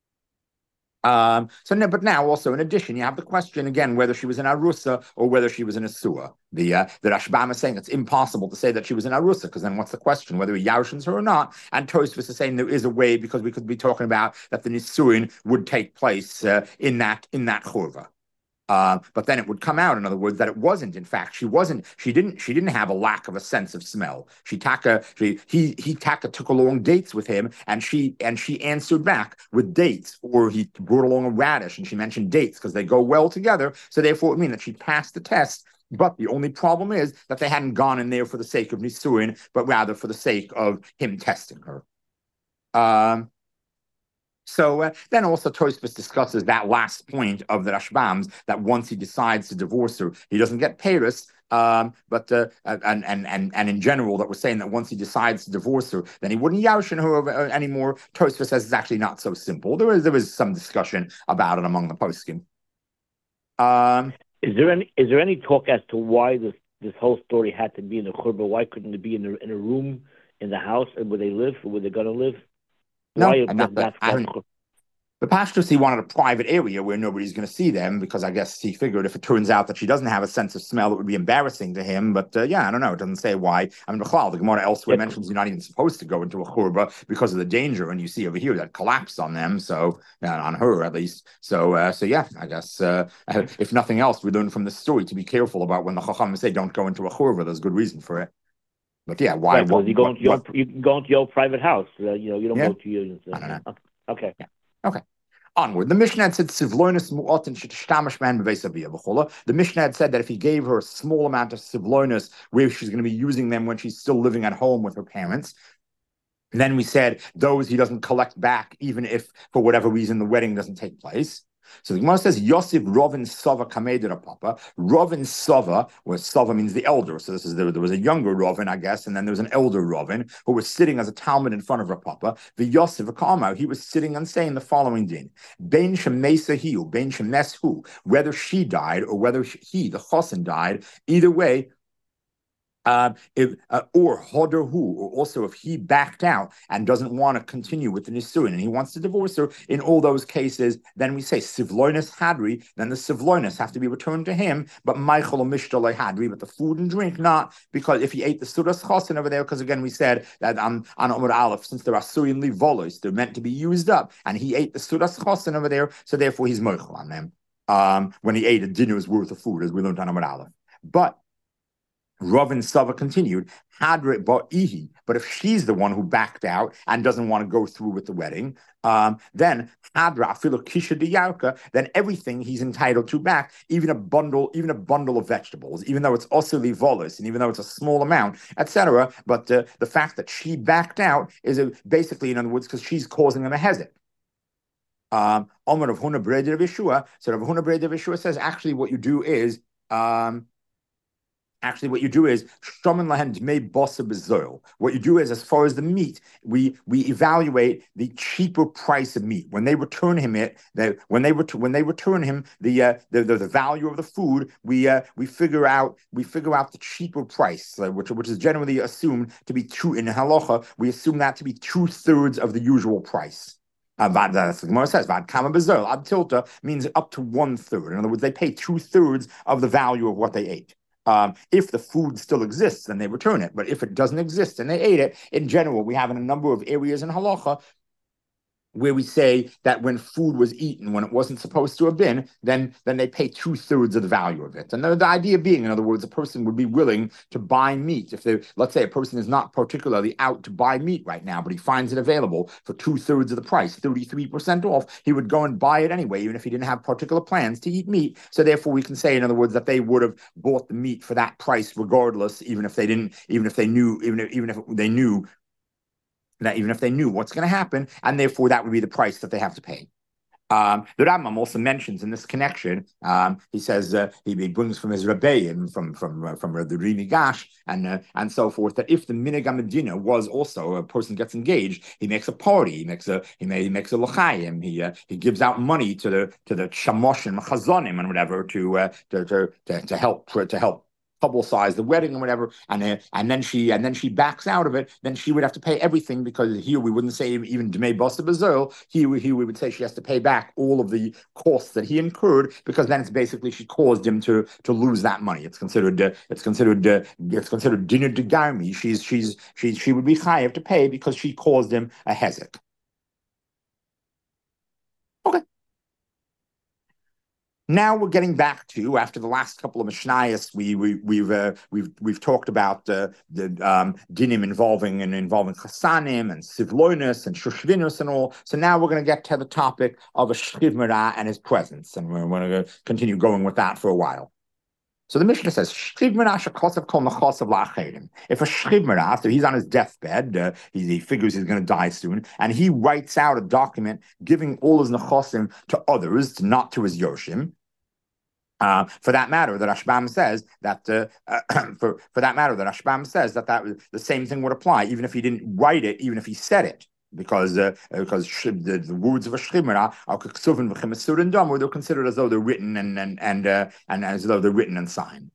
But now also in addition, you have the question again whether she was an arusa or whether she was an asua. The Rashbam is saying it's impossible to say that she was an arusa, because then what's the question, whether he yaushins her or not? And Tosfos is saying there is a way, because we could be talking about that the nisuin would take place in that churva. But then it would come out, in other words, that it wasn't. In fact, she didn't have a lack of a sense of smell. He took along dates with him, and she answered back with dates, or he brought along a radish, and she mentioned dates because they go well together. So therefore, it means that she passed the test. But the only problem is that they hadn't gone in there for the sake of nisuin, but rather for the sake of him testing her. So then also Tosfos discusses that last point of the Rashbam's, that once he decides to divorce her, he doesn't get payros. But in general, that we're saying that once he decides to divorce her, then he wouldn't yaushin her anymore. Tosfos says it's actually not so simple. There is some discussion about it among the poskim. Is there any talk as to why this whole story had to be in the churba? Why couldn't it be in a room in the house where they live, or where they're going to live? No, the pashtus, he wanted a private area where nobody's going to see them, because I guess he figured if it turns out that she doesn't have a sense of smell, it would be embarrassing to him. But I don't know. It doesn't say why. I mean, the Gemara elsewhere mentions you're not even supposed to go into a churba because of the danger, and you see over here that collapsed on them. So on her at least. So yeah, I guess if nothing else, we learn from this story to be careful about when the Chacham say don't go into a churba. There's good reason for it. But yeah, why? Because you go into your private house. You don't go to your. I don't know. Okay. Yeah. Okay. Onward. The Mishnah had said sivloinus mu'atin shetishtamash man b'veisaviyah b'chola. The Mishnah had said that if he gave her a small amount of sivloinus, where she's going to be using them when she's still living at home with her parents, and then we said those he doesn't collect back, even if for whatever reason the wedding doesn't take place. So the Gemara says Yosef Rovin Sava Kamedera Papa. Rovin Sava, where Sava means the elder. So this is there was a younger Rovin, I guess, and then there was an elder Rovin who was sitting as a Talmud in front of her Papa. The Yosef Kamau, he was sitting and saying the following din: Bein Shemesa Hiu, Bein Shemes Hu, whether she died or whether he, the Chosin, died, either way. Or Hoder Hu, or also if he backed out and doesn't want to continue with the Nisuin and he wants to divorce her, in all those cases, then we say Sivloinus Hadri, then the Sivloinus have to be returned to him, but Michael or Mishtalai Hadri, but the food and drink not, because if he ate the Suras Chosin over there, because again we said that on Umar Aleph, since they're Asuyin Livolos, they're meant to be used up, and he ate the Suras Chosin over there, so therefore he's Moichel on them. When he ate a dinner's worth of food, as we learned on Umar Aleph. But Rav and Sava continued, Hadre Ba'ihi, but if she's the one who backed out and doesn't want to go through with the wedding, then Hadra Afilo Kisha Diyauka, then everything he's entitled to back, even a bundle of vegetables, even though it's also livolis, and even though it's a small amount, etc. But the fact that she backed out is basically, in other words, because she's causing him a hezek. Omer of Huna Breder of Yeshua, so Rav Huna Breder of Yeshua says, actually what you do is what you do is, what you do is, as far as the meat, we evaluate the cheaper price of meat. When they return him when they return him the value of the food, we figure out the cheaper price, which is generally assumed to be true in halacha. We assume that to be 2/3 of the usual price. The Gemara says, "Vad kama bezel ad tilta" means up to 1/3. In other words, they pay 2/3 of the value of what they ate. If the food still exists, then they return it. But if it doesn't exist and they ate it, in general, we have in a number of areas in halacha where we say that when food was eaten, when it wasn't supposed to have been, then they pay 2/3 of the value of it. And the idea being, in other words, a person would be willing to buy meat. If let's say a person is not particularly out to buy meat right now, but he finds it available for 2/3 of the price, 33% off, he would go and buy it anyway, even if he didn't have particular plans to eat meat. So therefore, we can say, in other words, that they would have bought the meat for that price regardless, even if they knew what's going to happen, and therefore that would be the price that they have to pay. The Rambam also mentions in this connection, he says he brings from his Rebbeim, from the Rini Gash and so forth, that if the Minhag HaMedina was also a person gets engaged, he makes a party, he makes a l'chaim, he gives out money to the shamoshim, chazonim, and whatever to help publicize the wedding and whatever, and then she backs out of it, then she would have to pay everything, because here we wouldn't say even Dmei Basta Bazel, here we would say she has to pay back all of the costs that he incurred, because then it's basically she caused him to lose that money. It's considered dinner de garmi. She would be chayav to pay because she caused him a hezek. Okay. Now we're getting back to, after the last couple of Mishnayos, we've talked about the dinim involving chasanim and sivloinus and shushvinus and all. So now we're going to get to the topic of a shchiv merah and his presence, and we're going to continue going with that for a while. So the Mishnah says, if a shchiv merah, so he's on his deathbed, he figures he's going to die soon, and he writes out a document giving all his nechosim to others, not to his yoshim. For that matter, the Rashbam says that that the same thing would apply, even if he didn't write it, even if he said it. Because the words of a shchimera are ksuvin v'chemasur and dam, where they're considered as though they're written and as though they're written and signed.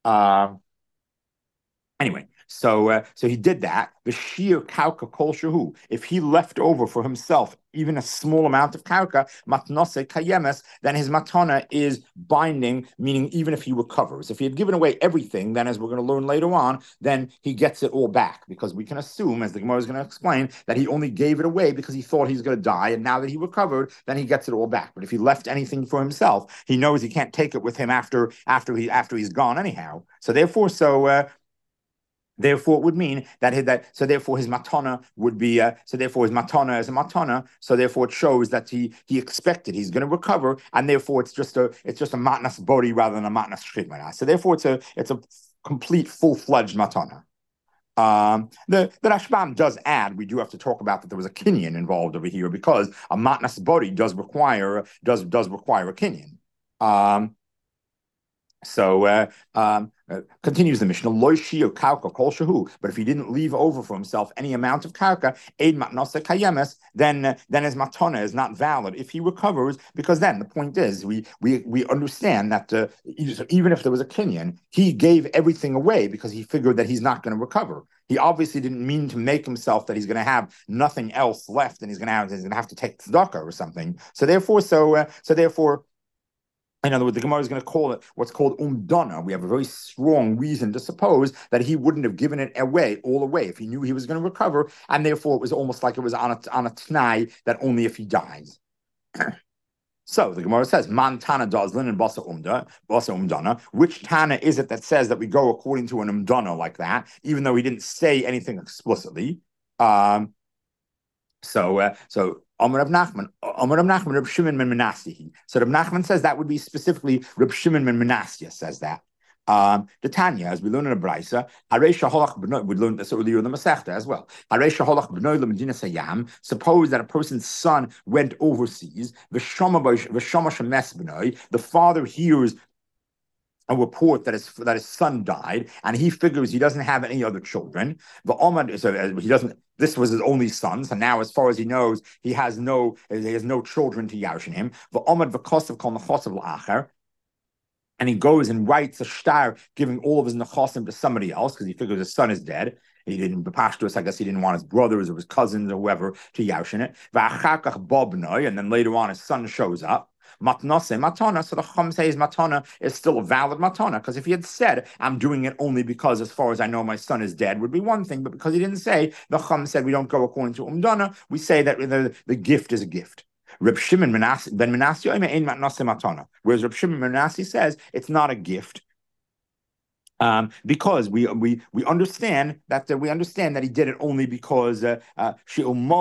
Anyway, so he did that. V'shir kauka kol shehu. If he left over for himself even a small amount of kauka, matnose kayemes, then his matana is binding, meaning even if he recovers. If he had given away everything, then as we're going to learn later on, then he gets it all back, because we can assume, as the Gemara is going to explain, that he only gave it away because he thought he's going to die, and now that he recovered, then he gets it all back. But if he left anything for himself, he knows he can't take it with him after he's gone anyhow. So therefore, Therefore, it would mean so therefore his matana would be so therefore his matana is a matana. So therefore it shows that he expected he's going to recover, and therefore it's just a matnas bori rather than a matnas shchit. So therefore it's a complete full-fledged matana. The Rashbam does add, we do have to talk about that there was a kinyan involved over here, because a matnas bori does require a kinyan. Continues the Mishnah, Lo shio kauka kol shehu. But if he didn't leave over for himself any amount of karka, eid matnasa kayemes, then his matana is not valid if he recovers, because then the point is we understand that even if there was a kinyan, he gave everything away because he figured that he's not going to recover. He obviously didn't mean to make himself that he's going to have nothing else left and he's going to have to take tzedakah or something. So therefore. In other words, the Gemara is going to call it what's called umdana. We have a very strong reason to suppose that he wouldn't have given it all away if he knew he was going to recover, and therefore it was almost like it was on a t'nai that only if he dies. So the Gemara says, Man Tana Dazlin and Basa Umdana. Which Tana is it that says that we go according to an umdana like that, even though he didn't say anything explicitly? So Amar Rav Nachman, Reb Shimon ben Menashe. So Rav Nachman says that would be specifically Reb Shimon ben Menashe says that. The Tanya, as we learn in the Brisa, we learned this earlier in the Masechta as well. Suppose that a person's son went overseas. The father hears a report that his son died, and he figures he doesn't have any other children. He doesn't. This was his only son, so now, as far as he knows, he has no children to yarshin him. And he goes and writes a shtar giving all of his nechasim to somebody else because he figures his son is dead. He didn't, B'pashtus, I guess he didn't want his brothers or his cousins or whoever to yarshin it. And then later on, his son shows up. Matnase matana, so the Chum says matana is still a valid matana, because if he had said, I'm doing it only because as far as I know my son is dead, would be one thing, but because he didn't say, the Chum said we don't go according to umdana, we say that the gift is a gift. Reb Shimon ben Menashe ein matnase matana, whereas Reb Shimon ben Menashe says it's not a gift. Because we understand that he did it only because if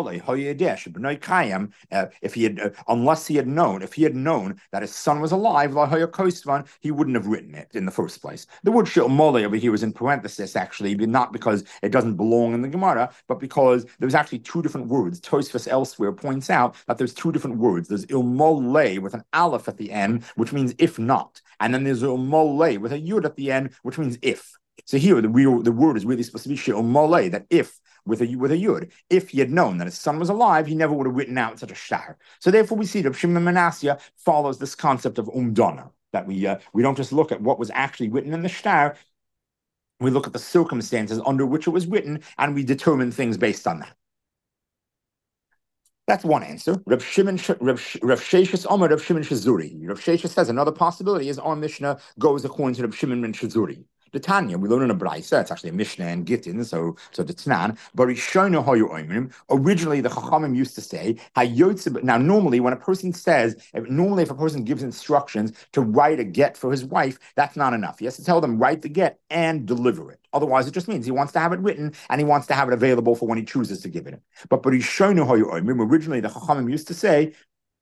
he had known that his son was alive, he wouldn't have written it in the first place. The word she'omole over here is in parenthesis, actually, not because it doesn't belong in the Gemara, but because there's actually two different words. Tosfos elsewhere points out that there's two different words. There's ilmole with an aleph at the end, which means if not, and then there's ilmole with a yud at the end, which means if. So here, the word is really supposed to be she'omole, that if with a yud. If he had known that his son was alive, he never would have written out such a shtar. So therefore, we see that Shimon ben Menashe follows this concept of umdana, that we don't just look at what was actually written in the shtar. We look at the circumstances under which it was written, and we determine things based on that. That's one answer. Rav Sheshes Omer Rav Shimon Shazuri. Rav Sheshes says another possibility is our Mishnah goes according to Rav Shimon ben Shazuri. The Tanya, we learn in a Brisa, it's actually a Mishnah and Gittin, so the Tnan, but originally the Chachamim used to say, now normally when a person says, if a person gives instructions to write a get for his wife, that's not enough. He has to tell them, write the get and deliver it. Otherwise, it just means he wants to have it written and he wants to have it available for when he chooses to give it. But originally the Chachamim used to say,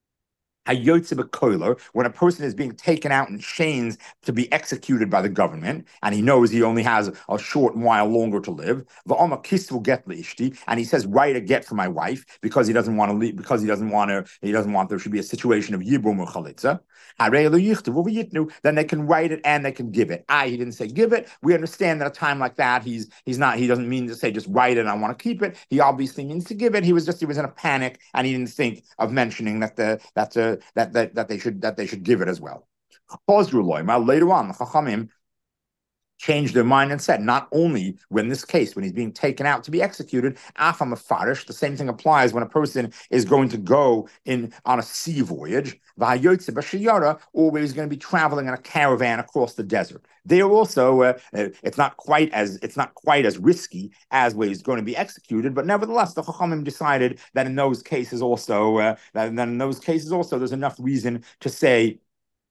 when a person is being taken out in chains to be executed by the government, and he knows he only has a short while longer to live, and he says, write a get for my wife because he doesn't want to leave, because he doesn't want there should be a situation of yibum or chalitza. Then they can write it and they can give it. He didn't say give it. We understand that a time like that, he doesn't mean to say just write it and I want to keep it. He obviously means to give it. He was in a panic and he didn't think of mentioning that they should give it as well. Later on, the Chachamim changed their mind and said, not only when he's being taken out to be executed, afam afarish, the same thing applies when a person is going to go on a sea voyage, or where he's going to be traveling in a caravan across the desert. There also, it's not quite as risky as where he's going to be executed, but nevertheless, the Chachamim decided that in those cases also, there's enough reason to say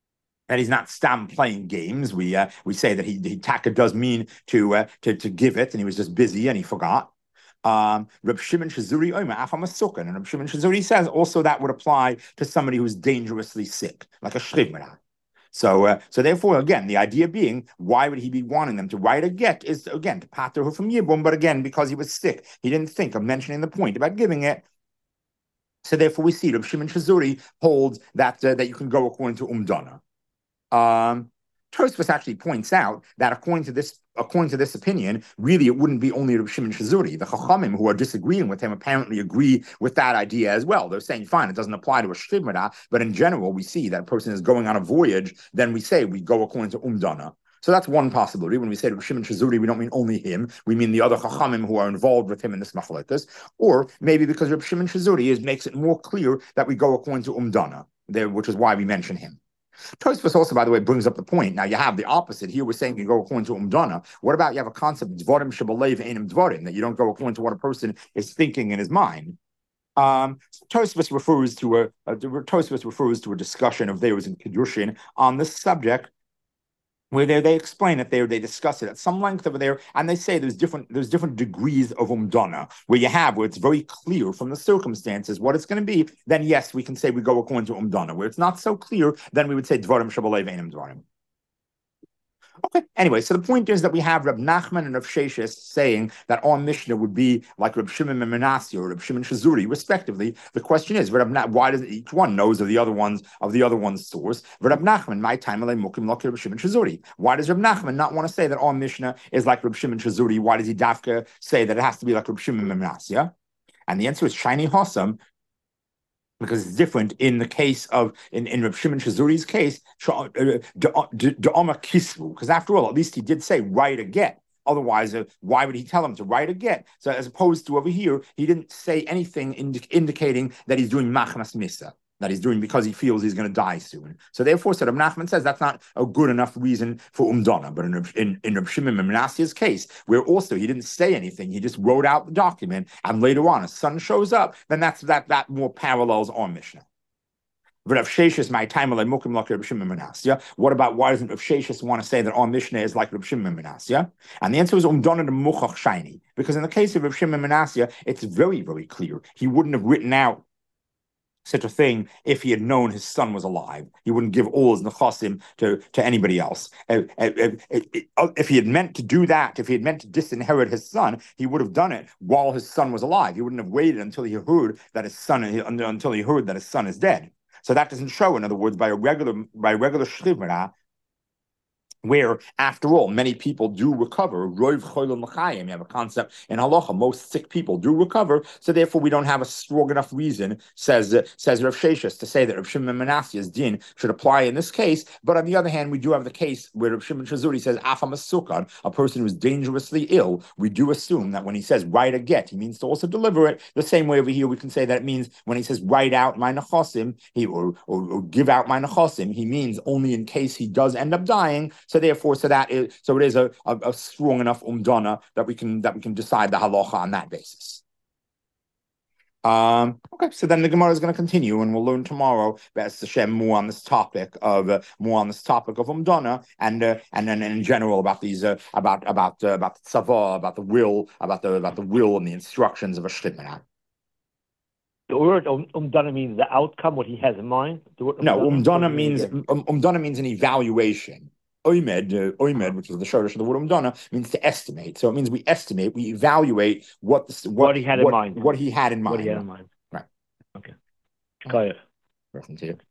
that he's not stam playing games. We say that he taka does mean to give it, and he was just busy and he forgot. Reb Shimon Shazuri Omer Afam Asukan, and Reb Shimon Shazuri says also that would apply to somebody who's dangerously sick, like a shrivmera. So therefore, again, the idea being, why would he be wanting them to write a get is, again, to pater her from Yibum, but again, because he was sick, he didn't think of mentioning the point about giving it. So therefore, we see Reb Shimon Shazuri holds that you can go according to Umdana. Tosfos actually points out that according to this opinion, really it wouldn't be only Reb Shimon Shazuri. The Chachamim who are disagreeing with him apparently agree with that idea as well. They're saying, fine, it doesn't apply to a Shrimera, but in general, we see that a person is going on a voyage, then we say we go according to Umdana. So that's one possibility. When we say Reb Shimon Shazuri, we don't mean only him. We mean the other Chachamim who are involved with him in this machlokes. Or maybe because Reb Shimon Shazuri makes it more clear that we go according to Umdana, which is why we mention him. Tosfos also, by the way, brings up the point. Now you have the opposite. Here we're saying you go according to Umdana. What about you have a concept, Dvarim Shebalev Einim Dvarim, that you don't go according to what a person is thinking in his mind? Tosfos refers to a discussion of theirs in Kiddushin on this subject, where they explain it there, they discuss it at some length over there, and they say there's different degrees of umdana, where it's very clear from the circumstances what it's going to be. Then yes, we can say we go according to umdana. Where it's not so clear, then we would say dvarim shabalev einim dvarim. Okay. Anyway, so the point is that we have Reb Nachman and Reb Sheshes saying that our Mishnah would be like Reb Shimon and Menashe or Reb Shimon Shazuri, respectively. The question is, why does each one knows of the other one's source? Reb Nachman, my time mukim like Reb Shimon Shazuri. Why does Reb Nachman not want to say that our Mishnah is like Reb Shimon Shazuri? Why does he dafka say that it has to be like Reb Shimon and Menashe? And the answer is shiny Hossam, because it's different in the case of in Reb Shimon Shazuri's case, because after all, at least he did say write a get. Otherwise, why would he tell him to write a get? So as opposed to over here, he didn't say anything indicating that he's doing machmas misa, that he's doing because he feels he's going to die soon. So therefore, Reb Nachman says that's not a good enough reason for umdana. But in Reb Shimon and Menashe's case, where also he didn't say anything, he just wrote out the document, and later on, his son shows up, then that more parallels our Mishnah. Rav Sheshes, my time mukim like Reb Shimon and Menashe. What about why doesn't Rav Sheshes want to say that our Mishnah is like Reb Shimon and Menashe? And the answer is umdana de muchach shiny, because in the case of Reb Shimon and Menashe, it's very, very clear. He wouldn't have written out such a thing if he had known his son was alive. He wouldn't give all his nechasim to anybody else. If he had meant to do that, if he had meant to disinherit his son, he would have done it while his son was alive. He wouldn't have waited until he heard that his son is dead. So that doesn't show, in other words, by regular shrivmera, where, after all, many people do recover. Roiv cholim l'chaim. You have a concept in halacha. Most sick people do recover, so therefore we don't have a strong enough reason, says Rav Sheshes, to say that Rav Shimon Menashe's din should apply in this case. But on the other hand, we do have the case where Rav Shimon Shazuri says afam asukan, a person who is dangerously ill. We do assume that when he says write a get, he means to also deliver it. The same way over here, we can say that it means when he says write out my nechasim, or give out my nechasim, he means only in case he does end up dying. So therefore, it is a strong enough umdana that we can decide the halacha on that basis. Okay, so then the Gemara is going to continue, and we'll learn tomorrow Be'ez Hashem more on this topic of umdana, and then in general about these about the tzava, about the will, and the instructions of a shchit. The word umdana means the outcome, what he has in mind. Umdana means an evaluation. Oimed, which is the shortish of the word umdana, means to estimate. So it means we evaluate what he had in mind. What he had in mind. Right. Okay. Go ahead. Reference here.